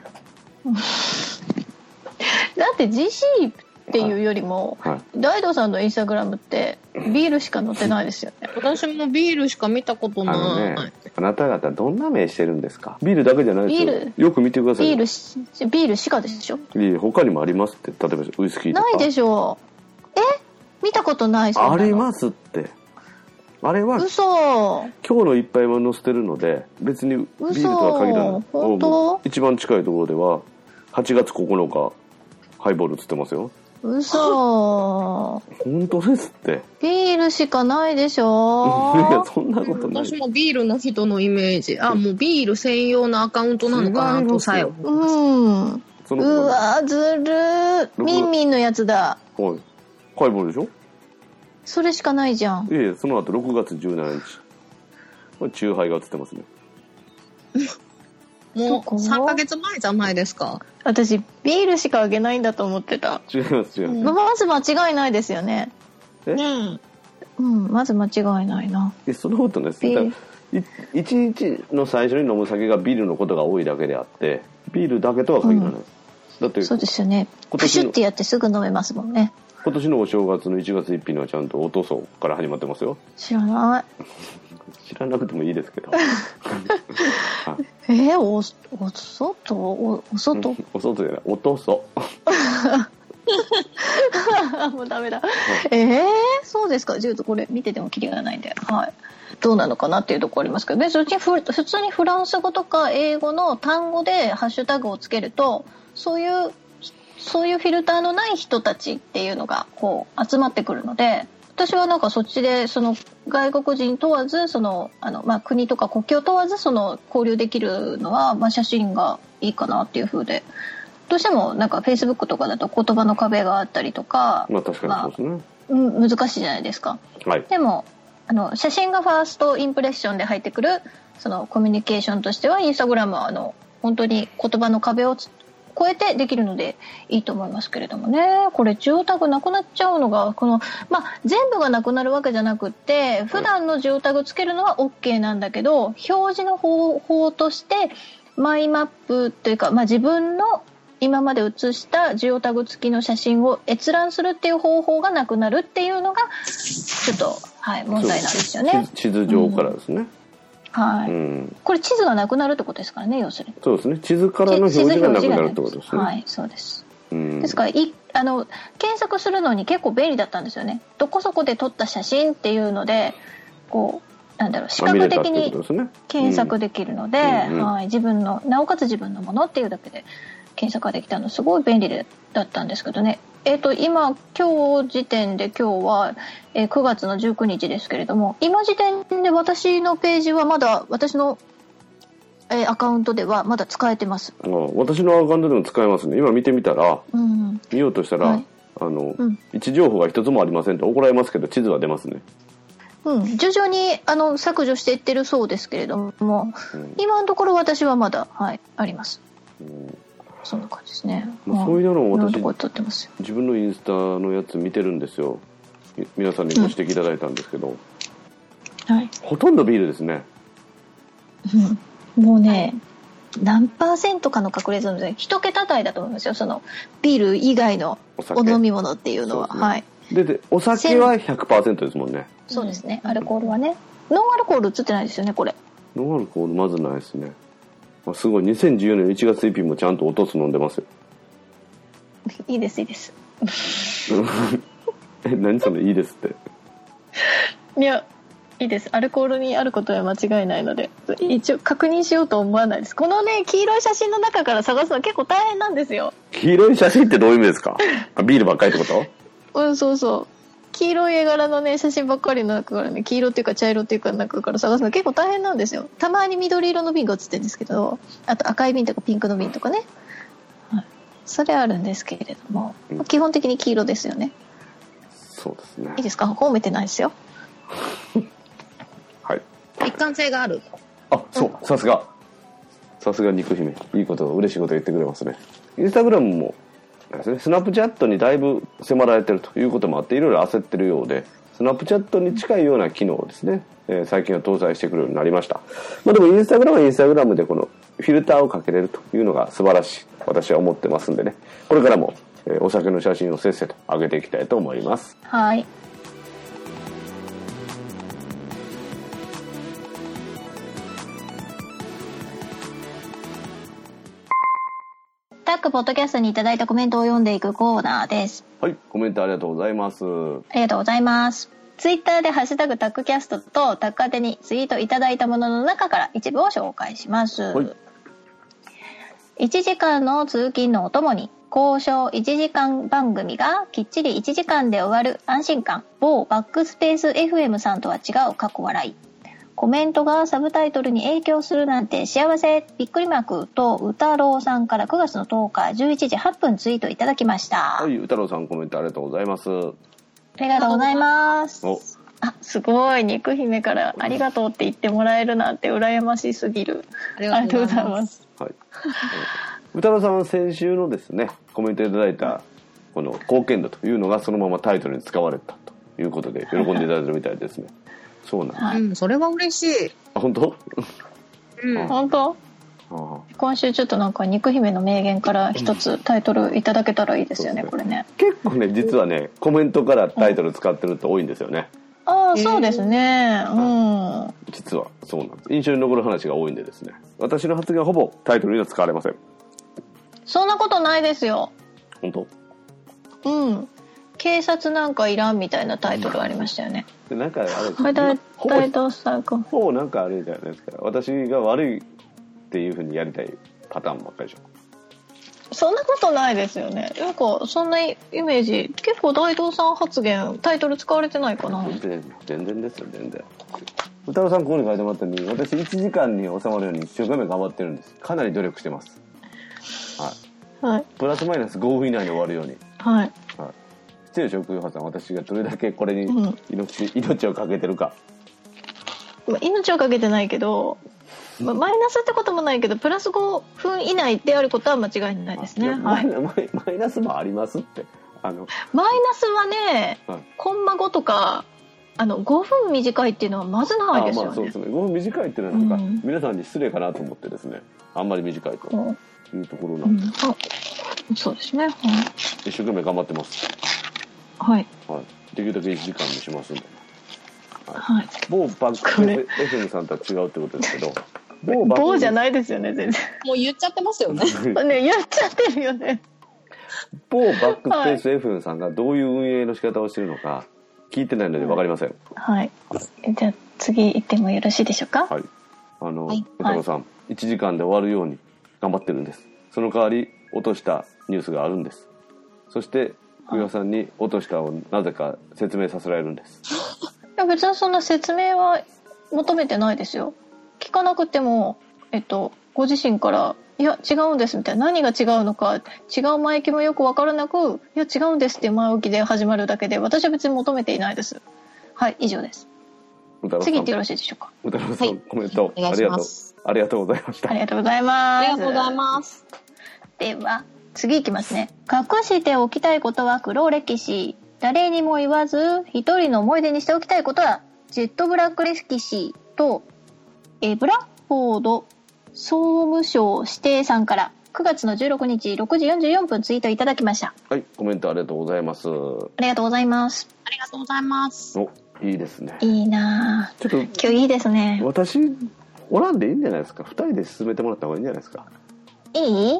だって GC っていうよりも、大道さんのインスタグラムってビールしか載ってないですよね。 私もビールしか見たことない。 あなた方どんな目してるんですか。ビールだけじゃないですよ。よく見てください。 ビールしかでしょ。 他にもありますって。例えばウイスキーとか。 ないでしょう。見たことない。 ありますって。あれは嘘。 今日の一杯は載せてるので、別にビールとは限らない。 本当？ 一番近いところでは8月9日ハイボールつってますよ。 嘘。 本当ですって。 ビールしかないでしょ。 いやそんなことない。 私もビールの人のイメージ。もうビール専用のアカウントなのかなとさえ思います。 うわずる。ミンミンのやつだ。 はい。ハイボールでしょ。 それしかないじゃん。 その後6月17日。これチューハイが映ってますね。 もう3ヶ月前じゃないですか。 私ビールしかあげないんだと思ってた。 違います違います、 まず間違いないですよね。まず間違いないな。 そのことですね。一日の最初に飲む酒がビールのことが多いだけであって、ビールだけとは限らない、だってそうですよね。プシュってやってすぐ飲めますもんね。 今年のお正月の1月1日にはちゃんとおとそから始まってますよ。 知らない知らなくてもいいですけどお外お外お外じゃない、おとそもうダメだ、そうですか。ちょっとこれ見ててもキリがないんで、どうなのかなっていうところありますけど、別に普通にフランス語とか英語の単語でハッシュタグをつけると、そういうフィルターのない人たちっていうのがこう集まってくるので、私はなんかそっちでその外国人問わず国とか国境問わず交流できるのは、写真がいいかなっていう風で、どうしてもなんか Facebook とかだと言葉の壁があったりとか、 確かにそうですね、 難しいじゃないですか、 でも写真がファーストインプレッションで入ってくるそのコミュニケーションとしては、インスタグラムは本当に言葉の壁を超えてできるのでいいと思いますけれどもね。これジオタグなくなっちゃうのが全部がなくなるわけじゃなくって、普段のジオタグつけるのは OK なんだけど、表示の方法としてマイマップというか、自分の今まで写したジオタグ付きの写真を閲覧するっていう方法がなくなるっていうのがちょっと、問題なんですよね。 地図上からですね、 これ地図がなくなるってことですからね、要するに。 そうですね、地図からの表示がなくなるってことですね。 そうです。ですから検索するのに結構便利だったんですよね。どこそこで撮った写真っていうので視覚的に検索できるので、自分のなおかつ自分のものっていうだけで検索ができたのすごい便利だったんですけどね。今日時点で、今日は9月の19日ですけれども、今時点で私のページはまだ、私のアカウントではまだ使えてます。 私のアカウントでも使えますね。今見てみたら、見ようとしたら、位置情報が一つもありませんと怒られますけど、地図は出ますね。 徐々に削除していってるそうですけれども、今のところ私はまだ、あります。そんな感じですね。 そういうのを私撮ってますよ。 自分のインスタのやつ見てるんですよ。皆さんにご指摘いただいたんですけど、ほとんどビールですね。もうね、何%かの確率なんですね。一桁台だと思いますよ。そのビール以外のお飲み物っていうのは。 でお酒は 100% ですもんね。 そうですね。アルコールはね、ノンアルコール映ってないですよね、これ。 ノンアルコールまずないですね。すごい、2014年1月1日もちゃんとおとつ飲んでますよ。 いいです。 何そのいいですって。 いや、いいです。アルコールにあることは間違いないので、一応確認しようと思わないです。このね、黄色い写真の中から探すの結構大変なんですよ。 黄色い写真ってどういう意味ですか？ビールばっかりってこと？ そう。黄色い絵柄のね、写真ばっかりの中からね、黄色っていうか茶色っていうか中から探すの結構大変なんですよ。たまに緑色の瓶が写ってるんですけど、あと赤い瓶とかピンクの瓶とかね。それあるんですけれども、基本的に黄色ですよね。 そうですね。 いいですか？褒めてないですよ。 一貫性がある。 そう、さすが肉姫、いいこと嬉しいこと言ってくれますね。インスタグラムもスナップチャットにだいぶ迫られてるということもあって、いろいろ焦ってるようで、スナップチャットに近いような機能をですね、最近は搭載してくるようになりました。でもインスタグラムはインスタグラムでこのフィルターをかけれるというのが素晴らしい、私は思ってますんでね、これからもお酒の写真をせっせと上げていきたいと思います。 はい。タックポッドキャストにいただいたコメントを読んでいくコーナーです。 はい、コメントありがとうございます。 ありがとうございます。ツイッターでハッシュタグタックキャストとタック宛てにツイートいただいたものの中から一部を紹介します。1時間の通勤のお供に交渉1時間番組がきっちり1時間で終わる安心感。某バックスペース FM さんとは違う過去笑い。コメントがサブタイトルに影響するなんて幸せびっくりマークと歌郎さんから9月の10日11時8分ツイートいただきました。 はい、歌郎さんコメントありがとうございます。 ありがとうございます。 すごい。肉姫からありがとうって言ってもらえるなんて羨ましすぎる。ありがとうございます。 はい。歌野さんは先週のですね、コメントいただいたこの貢献度というのがそのままタイトルに使われたということで喜んでいただいてるみたいですね。そうなんです。 それは嬉しい。 本当？ 本当？今週ちょっとなんか肉姫の名言から一つタイトルいただけたらいいですよね、これね。 結構ね、実はね、コメントからタイトル使ってると多いんですよね。 そうですね。 実はそうなんです。印象に残る話が多いんでですね。私の発言はほぼタイトルには使われません。そんなことないですよ。 本当？ 警察なんかいらんみたいなタイトルありましたよね。 なんかあれ大道さんほぼなんかあれじゃないですか。私が悪いっていう風にやりたいパターンばっかりでしょ。 そんなことないですよね。なんかそんなイメージ結構大道さん発言タイトル使われてないかな。 全然ですよ。全然。歌野さんここに書いてもらったように、私1時間に収まるように一生懸命頑張ってるんです。かなり努力してます。はい。プラスマイナス5分以内に終わるように。 はい。 失礼食用さん、私がどれだけこれに命をかけてるか。 命をかけてないけど、マイナスってこともないけどプラス5分以内であることは間違いないですね。 マイナスもありますって。 マイナスはね、コンマ5とか5分短いっていうのはまずないですよね。 そうですね。5分短いっていうのはなんか、皆さんに失礼かなと思ってですね。あんまり短いというところなんで、 そうですね。 一生懸命頑張ってます。 はい。 できるだけ1時間にしますんで。 はい。 某バック FM さんとは違うってことですけど。 某じゃないですよね、全然。 もう言っちゃってますよね。 ね、言っちゃってるよね。 某バックスペース FM さんがどういう運営の仕方をしているのか聞いてないので分かりません。 はい。じゃあ次行ってもよろしいでしょうか。 はい。歌野さん、1時間で終わるように頑張ってるんです。その代わり落としたニュースがあるんです。そして福岩さんに落としたをなぜか説明させられるんです。 いや別にそんな説明は求めてないですよ。聞かなくてもご自身からいや違うんですみたいな、何が違うのか違う前置きもよく分からなく、いや違うんですっていう前置きで始まるだけで、私は別に求めていないです。はい、以上です。次行ってよろしいでしょうか。 歌野さん、コメントありがとうございました。 ありがとうございます。 ありがとうございます。 では次行きますね。隠しておきたいことは黒歴史。誰にも言わず一人の思い出にしておきたいことはジェットブラック歴史と、ブラッフォード総務省指定さんから9月の16日6時44分ツイートいただきました。 はい、コメントありがとうございます。 ありがとうございます。 ありがとうございます。 お、いいですね。 いいなぁ。ちょっと今日いいですね。 私おらんでいいんじゃないですか。2人で進めてもらった方がいいんじゃないですか。 いい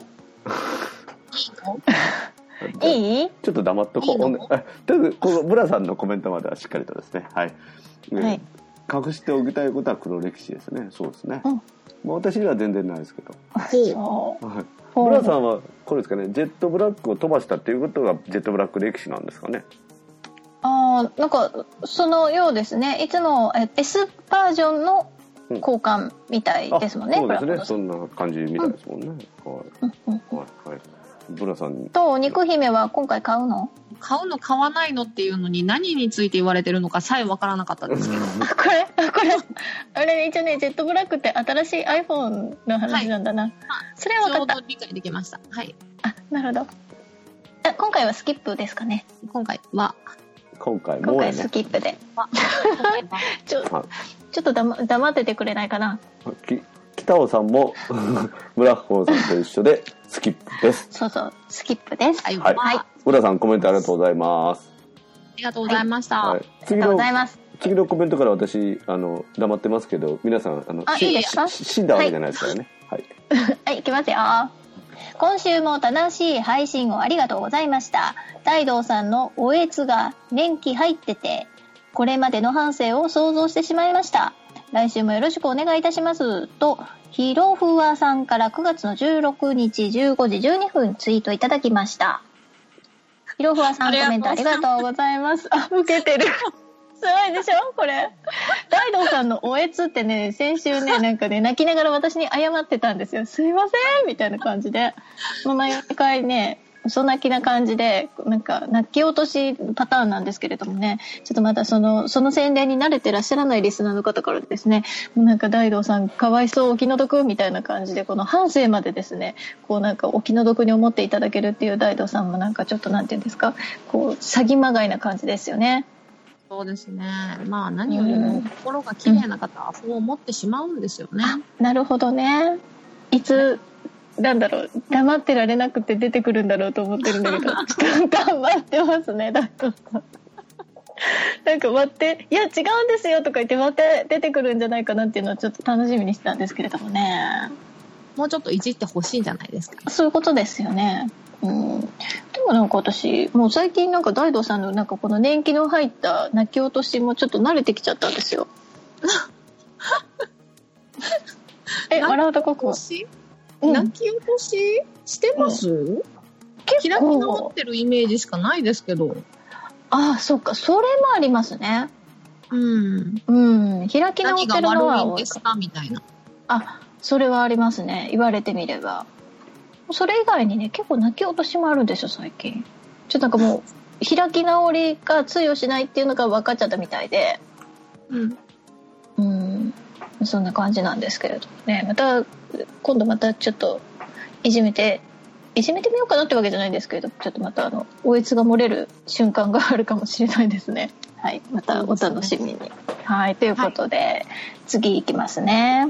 いいちょっと黙っとこう。とりあえずこのブラさんのコメントまではしっかりとですね。はい。はい、隠しておきたいことは黒歴史ですね。そうですね。私には全然ないですけど。ブラさんはこれですかね。ジェットブラックを飛ばしたっていうことがジェットブラック歴史なんですかね。 なんかそのようですね。いつも S バージョンの交換みたいですもんね。 そうですね。そんな感じみたいですもんね。はい。ブラさんと肉姫は今回買うの買わないのっていうのに何について言われてるのかさえ分からなかったんですけどこれあれ一応ねジェットブラックって新しい iPhone の話なんだな、それは分かった。 ちょうど理解できました。はい。 なるほど。今回はスキップですかね。 今回スキップでちょっと黙っててくれないかな。 北尾さんもブラッフォーさんと一緒でスキップです。 そうスキップです。はい。 ブラさんコメントありがとうございます。 ありがとうございました。 ありがとうございます。 次のコメントから私黙ってますけど、皆さんいいですか？ 死んだわけじゃないですからね。はい。 はい、いきますよ。今週も楽しい配信をありがとうございました。大道さんのおえつが年季入ってて、これまでの反省を想像してしまいました。来週もよろしくお願いいたしますと、ひろふわさんから9月の16日15時12分ツイートいただきました。ひろふわさんコメントありがとうございます。受けてる。すごいでしょこれ。大道さんのおえつってね、先週ね、なんかね、泣きながら私に謝ってたんですよ。すいませんみたいな感じで。毎回ね、 そんな気な感じで、なんか泣き落としパターンなんですけれどもね、ちょっとまだその宣伝に慣れてらっしゃらないリスナーの方からですね、もうなんか大道さんかわいそう、お気の毒みたいな感じで、この半生までですね、こうなんかお気の毒に思っていただけるっていう大道さんもなんかちょっとなんていうんですか、こう詐欺まがいな感じですよね。 そうですね。まあ何よりも心が綺麗な方はそう思ってしまうんですよね。 なるほどね。いつなんだろう、黙ってられなくて出てくるんだろうと思ってるんだけど、ちょっと頑張ってますね、だと。なんか割って、いや違うんですよとか言って割って出てくるんじゃないかなっていうのをちょっと楽しみにしてたんですけれどもね。 もうちょっといじってほしいんじゃないですか。 そういうことですよね。でもなんか私、もう最近なんか大道さんのなんかこの年季の入った泣き落としもちょっと慣れてきちゃったんですよ。笑うとここ。 泣き落とししてます？開き直ってるイメージしかないですけど。 ああ、そっか、それもありますね。開き直ってるのは何が悪いんですかみたいな。 あ、それはありますね。言われてみれば。それ以外にね、結構泣き落としもあるんですよ、最近。ちょっとなんかもう、開き直りが通用しないっていうのが分かっちゃったみたいで。そんな感じなんですけれどね。今度またちょっといじめてみようかなってわけじゃないんですけれど、ちょっとまたおえつが漏れる瞬間があるかもしれないですね。はい、またお楽しみに。はい、ということで、次いきますね。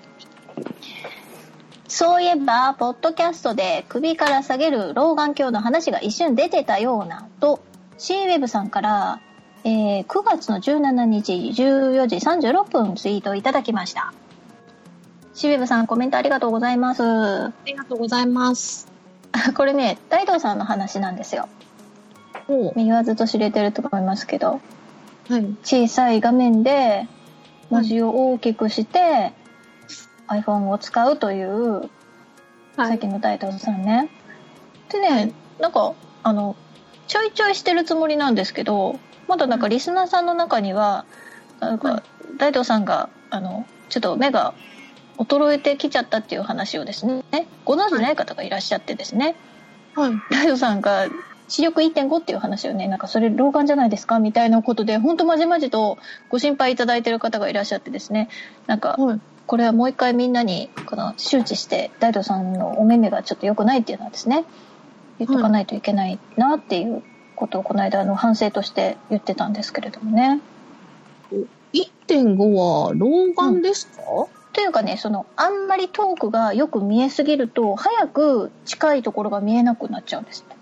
そういえばポッドキャストで首から下げる老眼鏡の話が一瞬出てたようなと C ウェブさんから9月の17日14時36分ツイートいただきました。シウェブさん、コメントありがとうございます。 ありがとうございます。 これね、大道さんの話なんですよ。言わずと知れてると思いますけど、はい、小さい画面で文字を大きくして、iPhone を使うという、さっきの大道さんね。でね、なんかちょいちょいしてるつもりなんですけど、まだなんかリスナーさんの中にはなんか大道さんがちょっと目が衰えてきちゃったっていう話をですね、ご存じない方がいらっしゃってですね、大道さんが視力 1.5 っていう話をね、なんかそれ老眼じゃないですかみたいなことで本当まじまじとご心配いただいてる方がいらっしゃってですね、なんか、これはもう一回みんなに周知して大道さんのお目目がちょっと良くないっていうのはですね、言っとかないといけないなっていうことをこの間反省として言ってたんですけれどもね。 1.5 は老眼ですか？ というかね、あんまり遠くがよく見えすぎると早く近いところが見えなくなっちゃうんですって。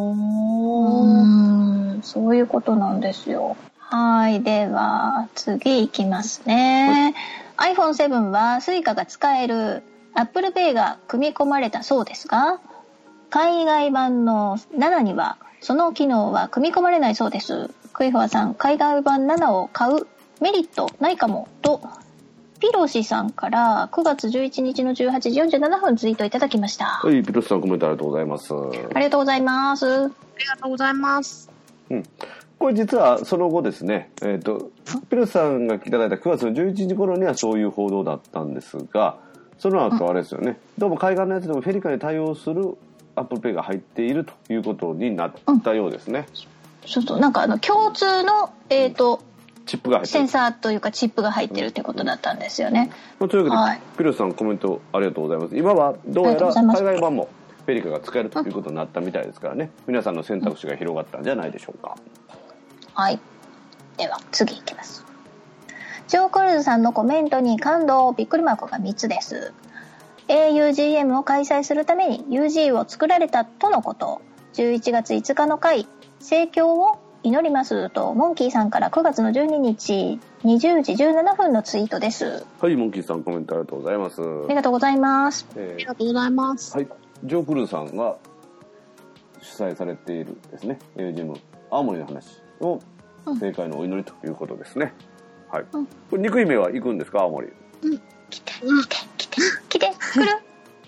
そういうことなんですよ。はい、では次いきますね。iPhone7 は Suica が使える Apple Pay が組み込まれたそうですが、海外版の7にはその機能は組み込まれないそうです。クイフォアさん、海外版7を買うメリットないかもとピロシさんから9月11日の18時47分ツイートいただきました。 はい、ピロシさんコメントありがとうございます。 ありがとうございます。 ありがとうございます。 これ実はその後ですね、ピロシさんがいただいた9月の11日頃にはそういう報道だったんですが、その後あれですよね、どうも海外のやつでもフェリカに対応するApple Pay が入っているということになったようですね。 そうなんか共通のチップが入ってる、 センサーというかチップが入ってるってことだったんですよね。 というわけで、ピロシさんコメントありがとうございます。今はどうやら海外版もフェリカが使えるということになったみたいですからね、皆さんの選択肢が広がったんじゃないでしょうか。 はい、では次いきます。ジョー・クルーズさんのコメントに感動びっくりマークが3つです。 augm を開催するために UG を作られたとのこと。11月5日の回盛況を祈りますとモンキーさんから9月の12日20時17分のツイートです。 はい、モンキーさんコメントありがとうございます。 ありがとうございます。 ありがとうございます。 はい、ジョー・クルーズさんが主催されているですね、augm 青森の話の正解のお祈りということですね。はい。これ憎い目は行くんですか、青森？ 来て来る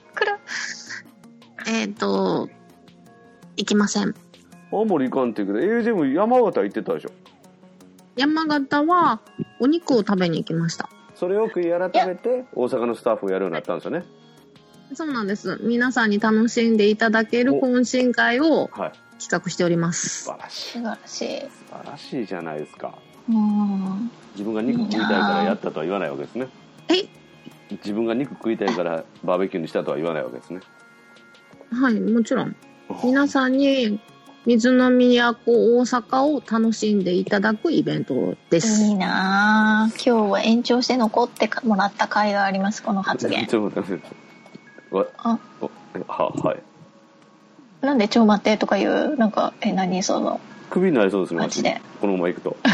行きません。 青森行かんって言うけど augm 山形行ってたでしょ。 山形はお肉を食べに行きました。 それを悔い改めて大阪のスタッフをやるようになったんですよね。 そうなんです。皆さんに楽しんでいただける懇親会を企画しております。 素晴らしい。 素晴らしい。 素晴らしいじゃないですか。 うん自分が肉食いたいからやったとは言わないわけですね。自分が肉食いたいからバーベキューにしたとは言わないわけですね。 はい、もちろん。皆さんに水の都大阪を楽しんでいただくイベントです。 いいなぁ。今日は延長して残ってもらった甲斐があります、この発言。 ちょっと待って。はい。なんでちょ待ってとか言う、なんか、何その。 首になりそうですね、マジで。このまま行くと。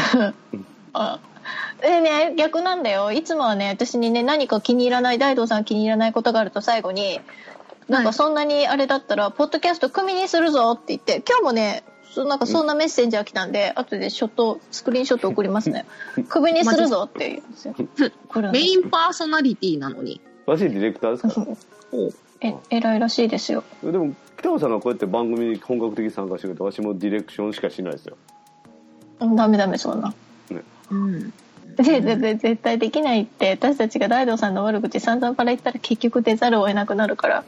ね、逆なんだよ。いつもはね、私にね、何か気に入らない、大道さん気に入らないことがあると最後に、なんかそんなにあれだったら、ポッドキャスト組にするぞって言って、今日もね、なんかそんなメッセンジャー来たんで、後でスクリーンショット送りますね。組にするぞって言うんですよ。 メインパーソナリティなのに。 私ディレクターですから偉いらしいですよ。 でも北尾さんがこうやって番組に本格的に参加してくれて、私もディレクションしかしないですよ。 ダメそんな、 ね、 絶対できないって。私たちが大道さんの悪口散々から言ったら結局出ざるを得なくなるから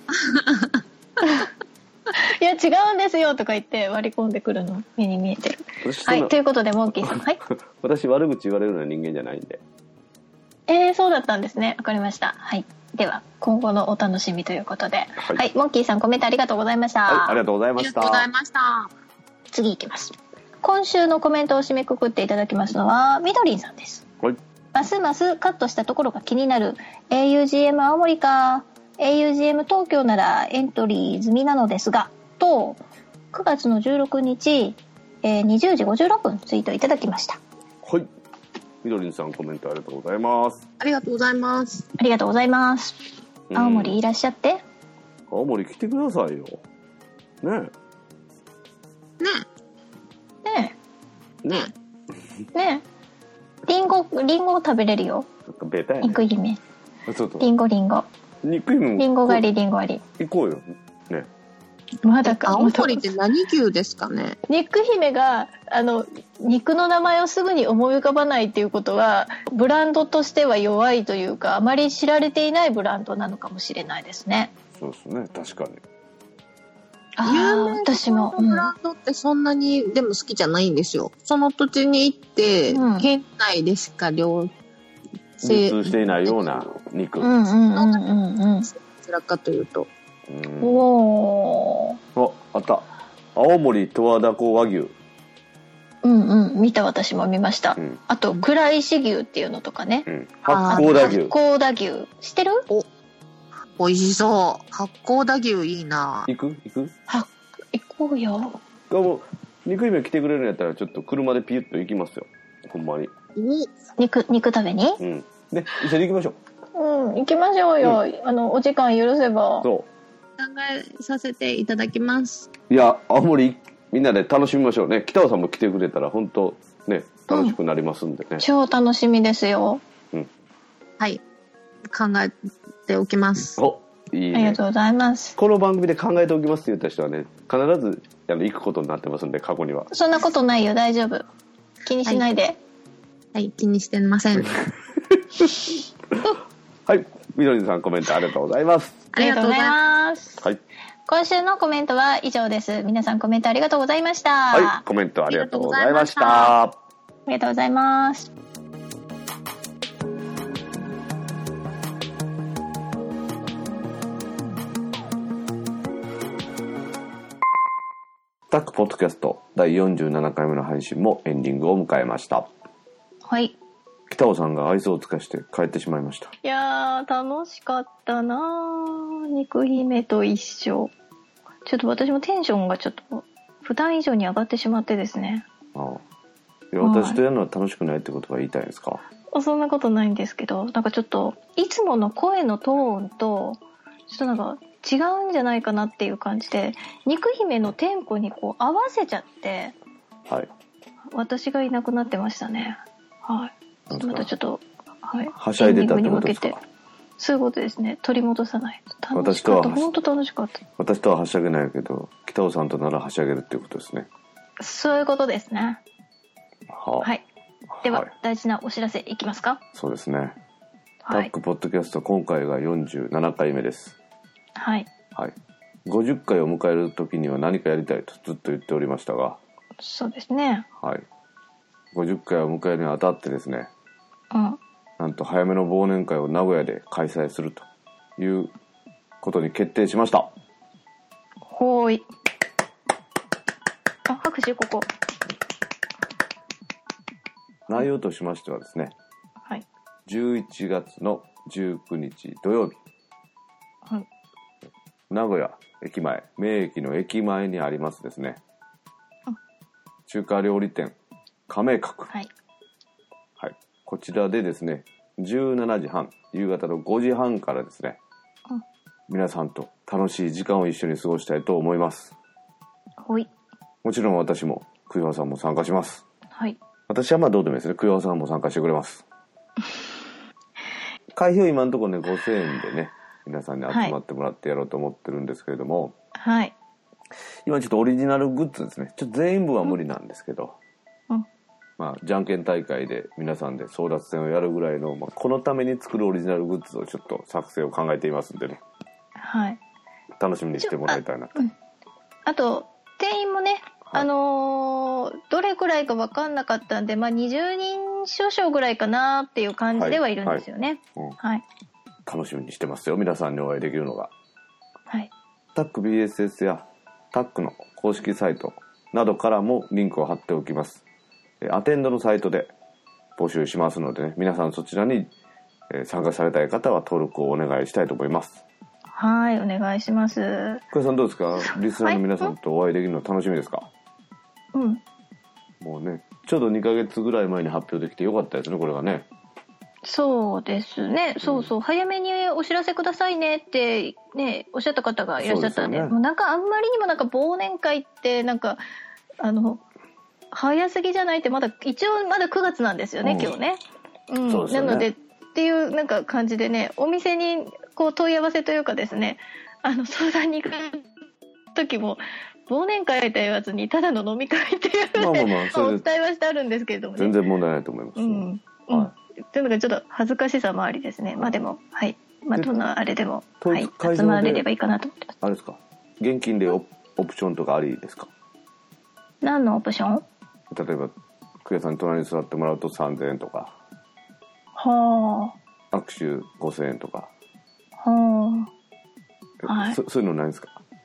いや違うんですよとか言って割り込んでくるの目に見えてる。はい、ということでモンキーさん、はい私悪口言われるような人間じゃないんで。 そうだったんですね。わかりました。はい、では今後のお楽しみということで、はい、モンキーさんコメントありがとうございました。 はい、ありがとうございました。 次いきます。今週のコメントを締めくくっていただきますのはみどりんさんです。 はい。 ますますカットしたところが気になる augm 青森か augm 東京ならエントリー済みなのですがと9月の16日、20時56分ツイートいただきました。 はい、みどりんさんコメントありがとうございます。 ありがとうございます。 ありがとうございます。青森いらっしゃって。 青森来てくださいよ。ねえリンゴ食べれるよ。 ベタやね。 肉姫。リンゴ。 肉姫。 リンゴ狩り。 行こうよ。ね。 まだか。青森って何牛ですかね。 肉姫が肉の名前をすぐに思い浮かばないっていうことはブランドとしては弱いというか、あまり知られていないブランドなのかもしれないですね。 そうですね、確かに。 有名なブランドってそんなにでも好きじゃないんですよ。その土地に行って、県内でしか流通していないような肉。どちらかというと。 あった。青森十和田湖和牛。 見た、私も見ました。あと倉石牛っていうのとかね。 八甲田牛。知ってる？ 美味しそう。八甲田牛いいな。 行こうよ。 肉姫来てくれるんやったらちょっと車でピュッと行きますよ。ほんまに。 肉食べに？ で一緒に行きましょう。行きましょうよ。お時間許せば。 考えさせていただきます。 いや、青森みんなで楽しみましょうね。北尾さんも来てくれたら本当ね楽しくなりますんでね。 超楽しみですよ。 はい。考えておきます。 いいね。 ありがとうございます。 この番組で考えておきますって言った人はね、必ず行くことになってますんで、過去には。 そんなことないよ、大丈夫。気にしないで。 はい、気にしてません。 はい、みどりさんコメントありがとうございます。 ありがとうございます。 はい。 今週のコメントは以上です。皆さんコメントありがとうございました。 はい、コメントありがとうございました。 ありがとうございます。 タックポッドキャスト第47回目の配信もエンディングを迎えました。 はい。 北尾さんが愛想を尽かして帰ってしまいました。 いやー、楽しかったなー。肉姫と一緒。ちょっと私もテンションがちょっと普段以上に上がってしまってですね。 いや、私とやるのは楽しくないってことが言いたいんですか？ そんなことないんですけど、なんかちょっといつもの声のトーンとちょっとなんか違うんじゃないかなっていう感じで、肉姫のテンポにこう合わせちゃって、 はい、 私がいなくなってましたね。はい。またちょっと、はい、 はしゃいでたってことですか？ そういうことですね。取り戻さないと。 楽しかった。 本当楽しかった。 私とははしゃげないけど、北尾さんとならはしゃげるっていうことですね。 そういうことですね。はい。では、 はい、 大事なお知らせいきますか？ そうですね。 はい、 タックポッドキャスト今回が47回目です。 はい。 はい。50回を迎える時には何かやりたいとずっと言っておりましたが。 そうですね。 はい。50回を迎えるにあたってですね。 うん。 なんと早めの忘年会を名古屋で開催するということに決定しました。 ほーい。あ、拍手ここ。 内容としましてはですね。 はい。 11月の19日土曜日。 はい。 名古屋駅前、名駅の駅前にありますですね。中華料理店、亀閣。 はい。 はい。こちらでですね、17時半、夕方の5時半からですね、皆さんと楽しい時間を一緒に過ごしたいと思います。 ほい。 もちろん私も、クヨハさんも参加します。 はい。 私はまあどうでもいいですね。クヨハさんも参加してくれます。会費を今のところね、5000円でね、皆さんに集まってもらってやろうと思ってるんですけれども、 はい。 今ちょっとオリジナルグッズですね。ちょっと全員分は無理なんですけど、まあ、じゃんけん大会で皆さんで争奪戦をやるぐらいの、まあ、このために作るオリジナルグッズをちょっと作成を考えていますんでね。 はい。 楽しみにしてもらいたいなと。 あと、定員もね、 はい、 どれくらいか分かんなかったんで、まあ、20人少々ぐらいかなっていう感じではいるんですよね。はい。 楽しみにしてますよ。皆さんにお会いできるのが。 はい。 タック BSS やタックの公式サイトなどからもリンクを貼っておきます。アテンドのサイトで募集しますのでね、皆さんそちらに参加されたい方は登録をお願いしたいと思います。 はい、お願いします。 福田さんどうですか？リスナーの皆さんとお会いできるの楽しみですか？ うん。 もうね、ちょうど2ヶ月ぐらい前に発表できてよかったですね、これがね。 そうですね。そうそう。早めにお知らせくださいねってね、おっしゃった方がいらっしゃったんで、もうなんかあんまりにもなんか忘年会ってなんか、早すぎじゃないって一応まだ9月なんですよね、今日ね。そうですね。なので、っていうなんか感じでね、お店にこう問い合わせというかですね、相談に行く時も、忘年会と言わずにただの飲み会っていうので、お伝えはしてあるんですけれどもね。 全然問題ないと思います。 というのがちょっと恥ずかしさもありですね。まあでも、はい。まあどんなあれでも、はい、集まれればいいかなと思ってます。 あれですか？現金でオプションとかありですか？ 何のオプション？ 例えば、クヤさんに隣に座ってもらうと3000円とか。 はあ。握手5000円とか。 はあ。 はい。そういうのないんですか？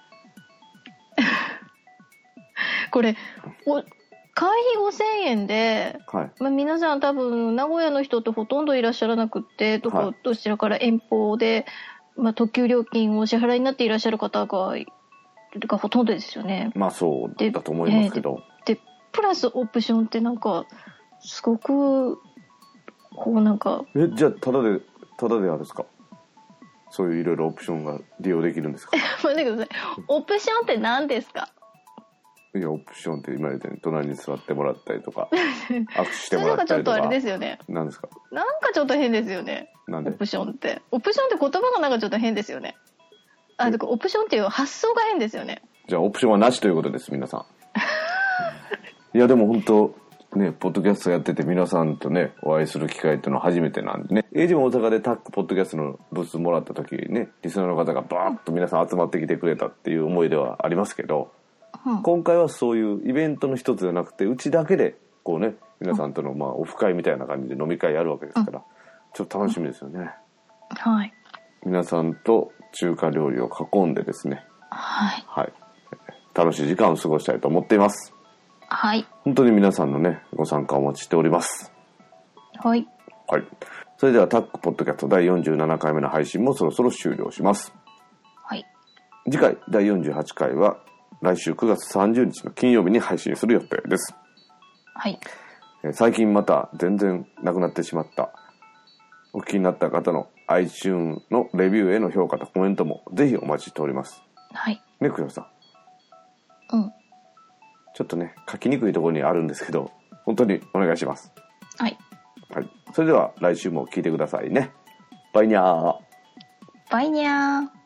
これ、会費5000円で、 はい、 まあ、皆さん多分名古屋の人ってほとんどいらっしゃらなくって、どちらから遠方で、まあ、特急料金をお支払いになっていらっしゃる方がほとんどですよね。 まあそうだと思いますけど。 でプラスオプションってなんかすごくこうなんかじゃあただであれですか？そういういろいろオプションが利用できるんですか？ 待ってください。オプションって何ですか？ いや、オプションって今言ったように隣に座ってもらったりとか握手してもらったりとか。 なんかちょっとあれですよね。 何ですか？ なんかちょっと変ですよね。 なんで？ オプションって言葉がなんかちょっと変ですよね。だからオプションっていう発想が変ですよね。 じゃあオプションはなしということです、皆さん。いやでも本当ね、ポッドキャストやってて皆さんとねお会いする機会っていうのは初めてなんでね。エイジも大阪でタックポッドキャストのブースもらった時にね、リスナーの方がバーッと皆さん集まってきてくれたっていう思い出はありますけど、今回はそういうイベントの一つじゃなくて、うちだけでこうね、皆さんとのまあオフ会みたいな感じで飲み会やるわけですから、ちょっと楽しみですよね。 はい。 皆さんと中華料理を囲んでですね、 はい。 はい。楽しい時間を過ごしたいと思っています。 はい。 本当に皆さんのね、ご参加をお待ちしております。 はい。 はい。それではタックポッドキャスト第47回目の配信もそろそろ終了します。 はい。 次回第48回は来週9月30日の金曜日に配信する予定です。 はい。 最近また全然なくなってしまったお聞きになった方の iTunes のレビューへの評価とコメントもぜひお待ちしております。 はい。 ね、クヨさん。うん。 ちょっとね、書きにくいところにあるんですけど、本当にお願いします。 はい。 はい。それでは来週も聞いてくださいね。バイニャー。 バイニャー。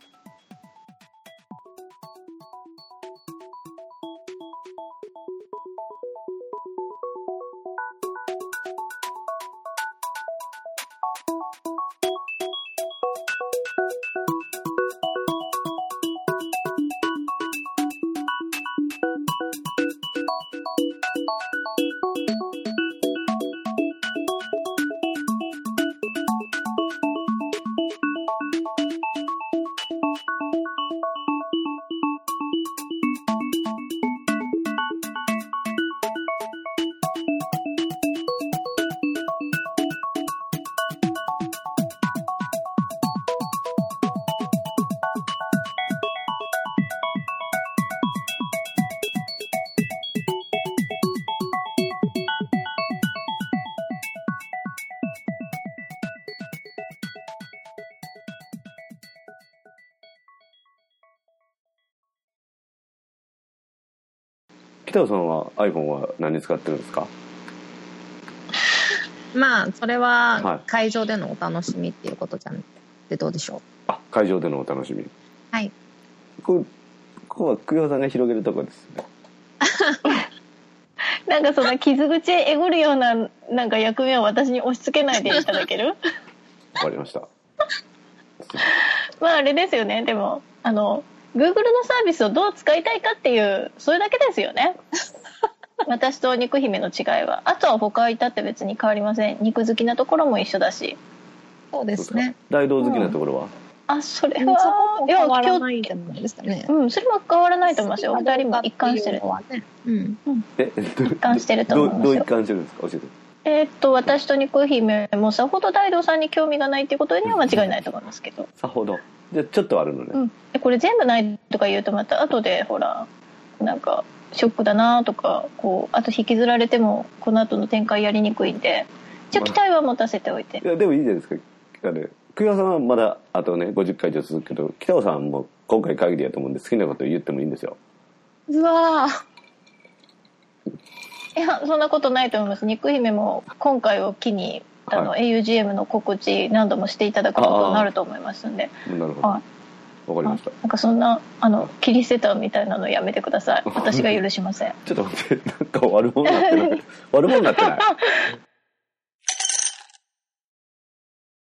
北尾さんは iPhone は何使ってるんですか？ まあそれは会場でのお楽しみっていうことじゃなくてどうでしょう。 あ、会場でのお楽しみ。 はい。 ここは久代さんが広げるところですね。 なんかその傷口えぐるようななんか役目を私に押し付けないでいただける？ わかりました。 まああれですよね。でもGoogle のサービスをどう使いたいかっていうそれだけですよね。私と肉姫の違いは。あとは他いたって別に変わりません。肉好きなところも一緒だし。 そうですね。 大道好きなところは、 それは変わらないんじゃないですかね。 それも変わらないと思いますよ。二人も一貫してる。一貫してると思いますよ。 どう一貫してるんですか？教えて。私と肉姫もさほど大道さんに興味がないっていうことには間違いないと思いますけど。 さほど。じゃあちょっとあるのね。 これ全部ないとか言うとまた後でほらなんかショックだなとかあと引きずられてもこの後の展開やりにくいんで期待は持たせておいて。 いやでもいいじゃないですか。久代さんはまだあとね50回以上続くけど、北尾さんも今回限りやと思うんで好きなこと言ってもいいんですよ。 うわいやそんなことないと思います。肉姫も今回を機にAUGM の告知何度もしていただくことになると思いますんで。 なるほど。わかりました。 なんかそんな切り捨てたみたいなのやめてください。私が許しません。 ちょっと待って、なんか悪者になってない？悪者になってない？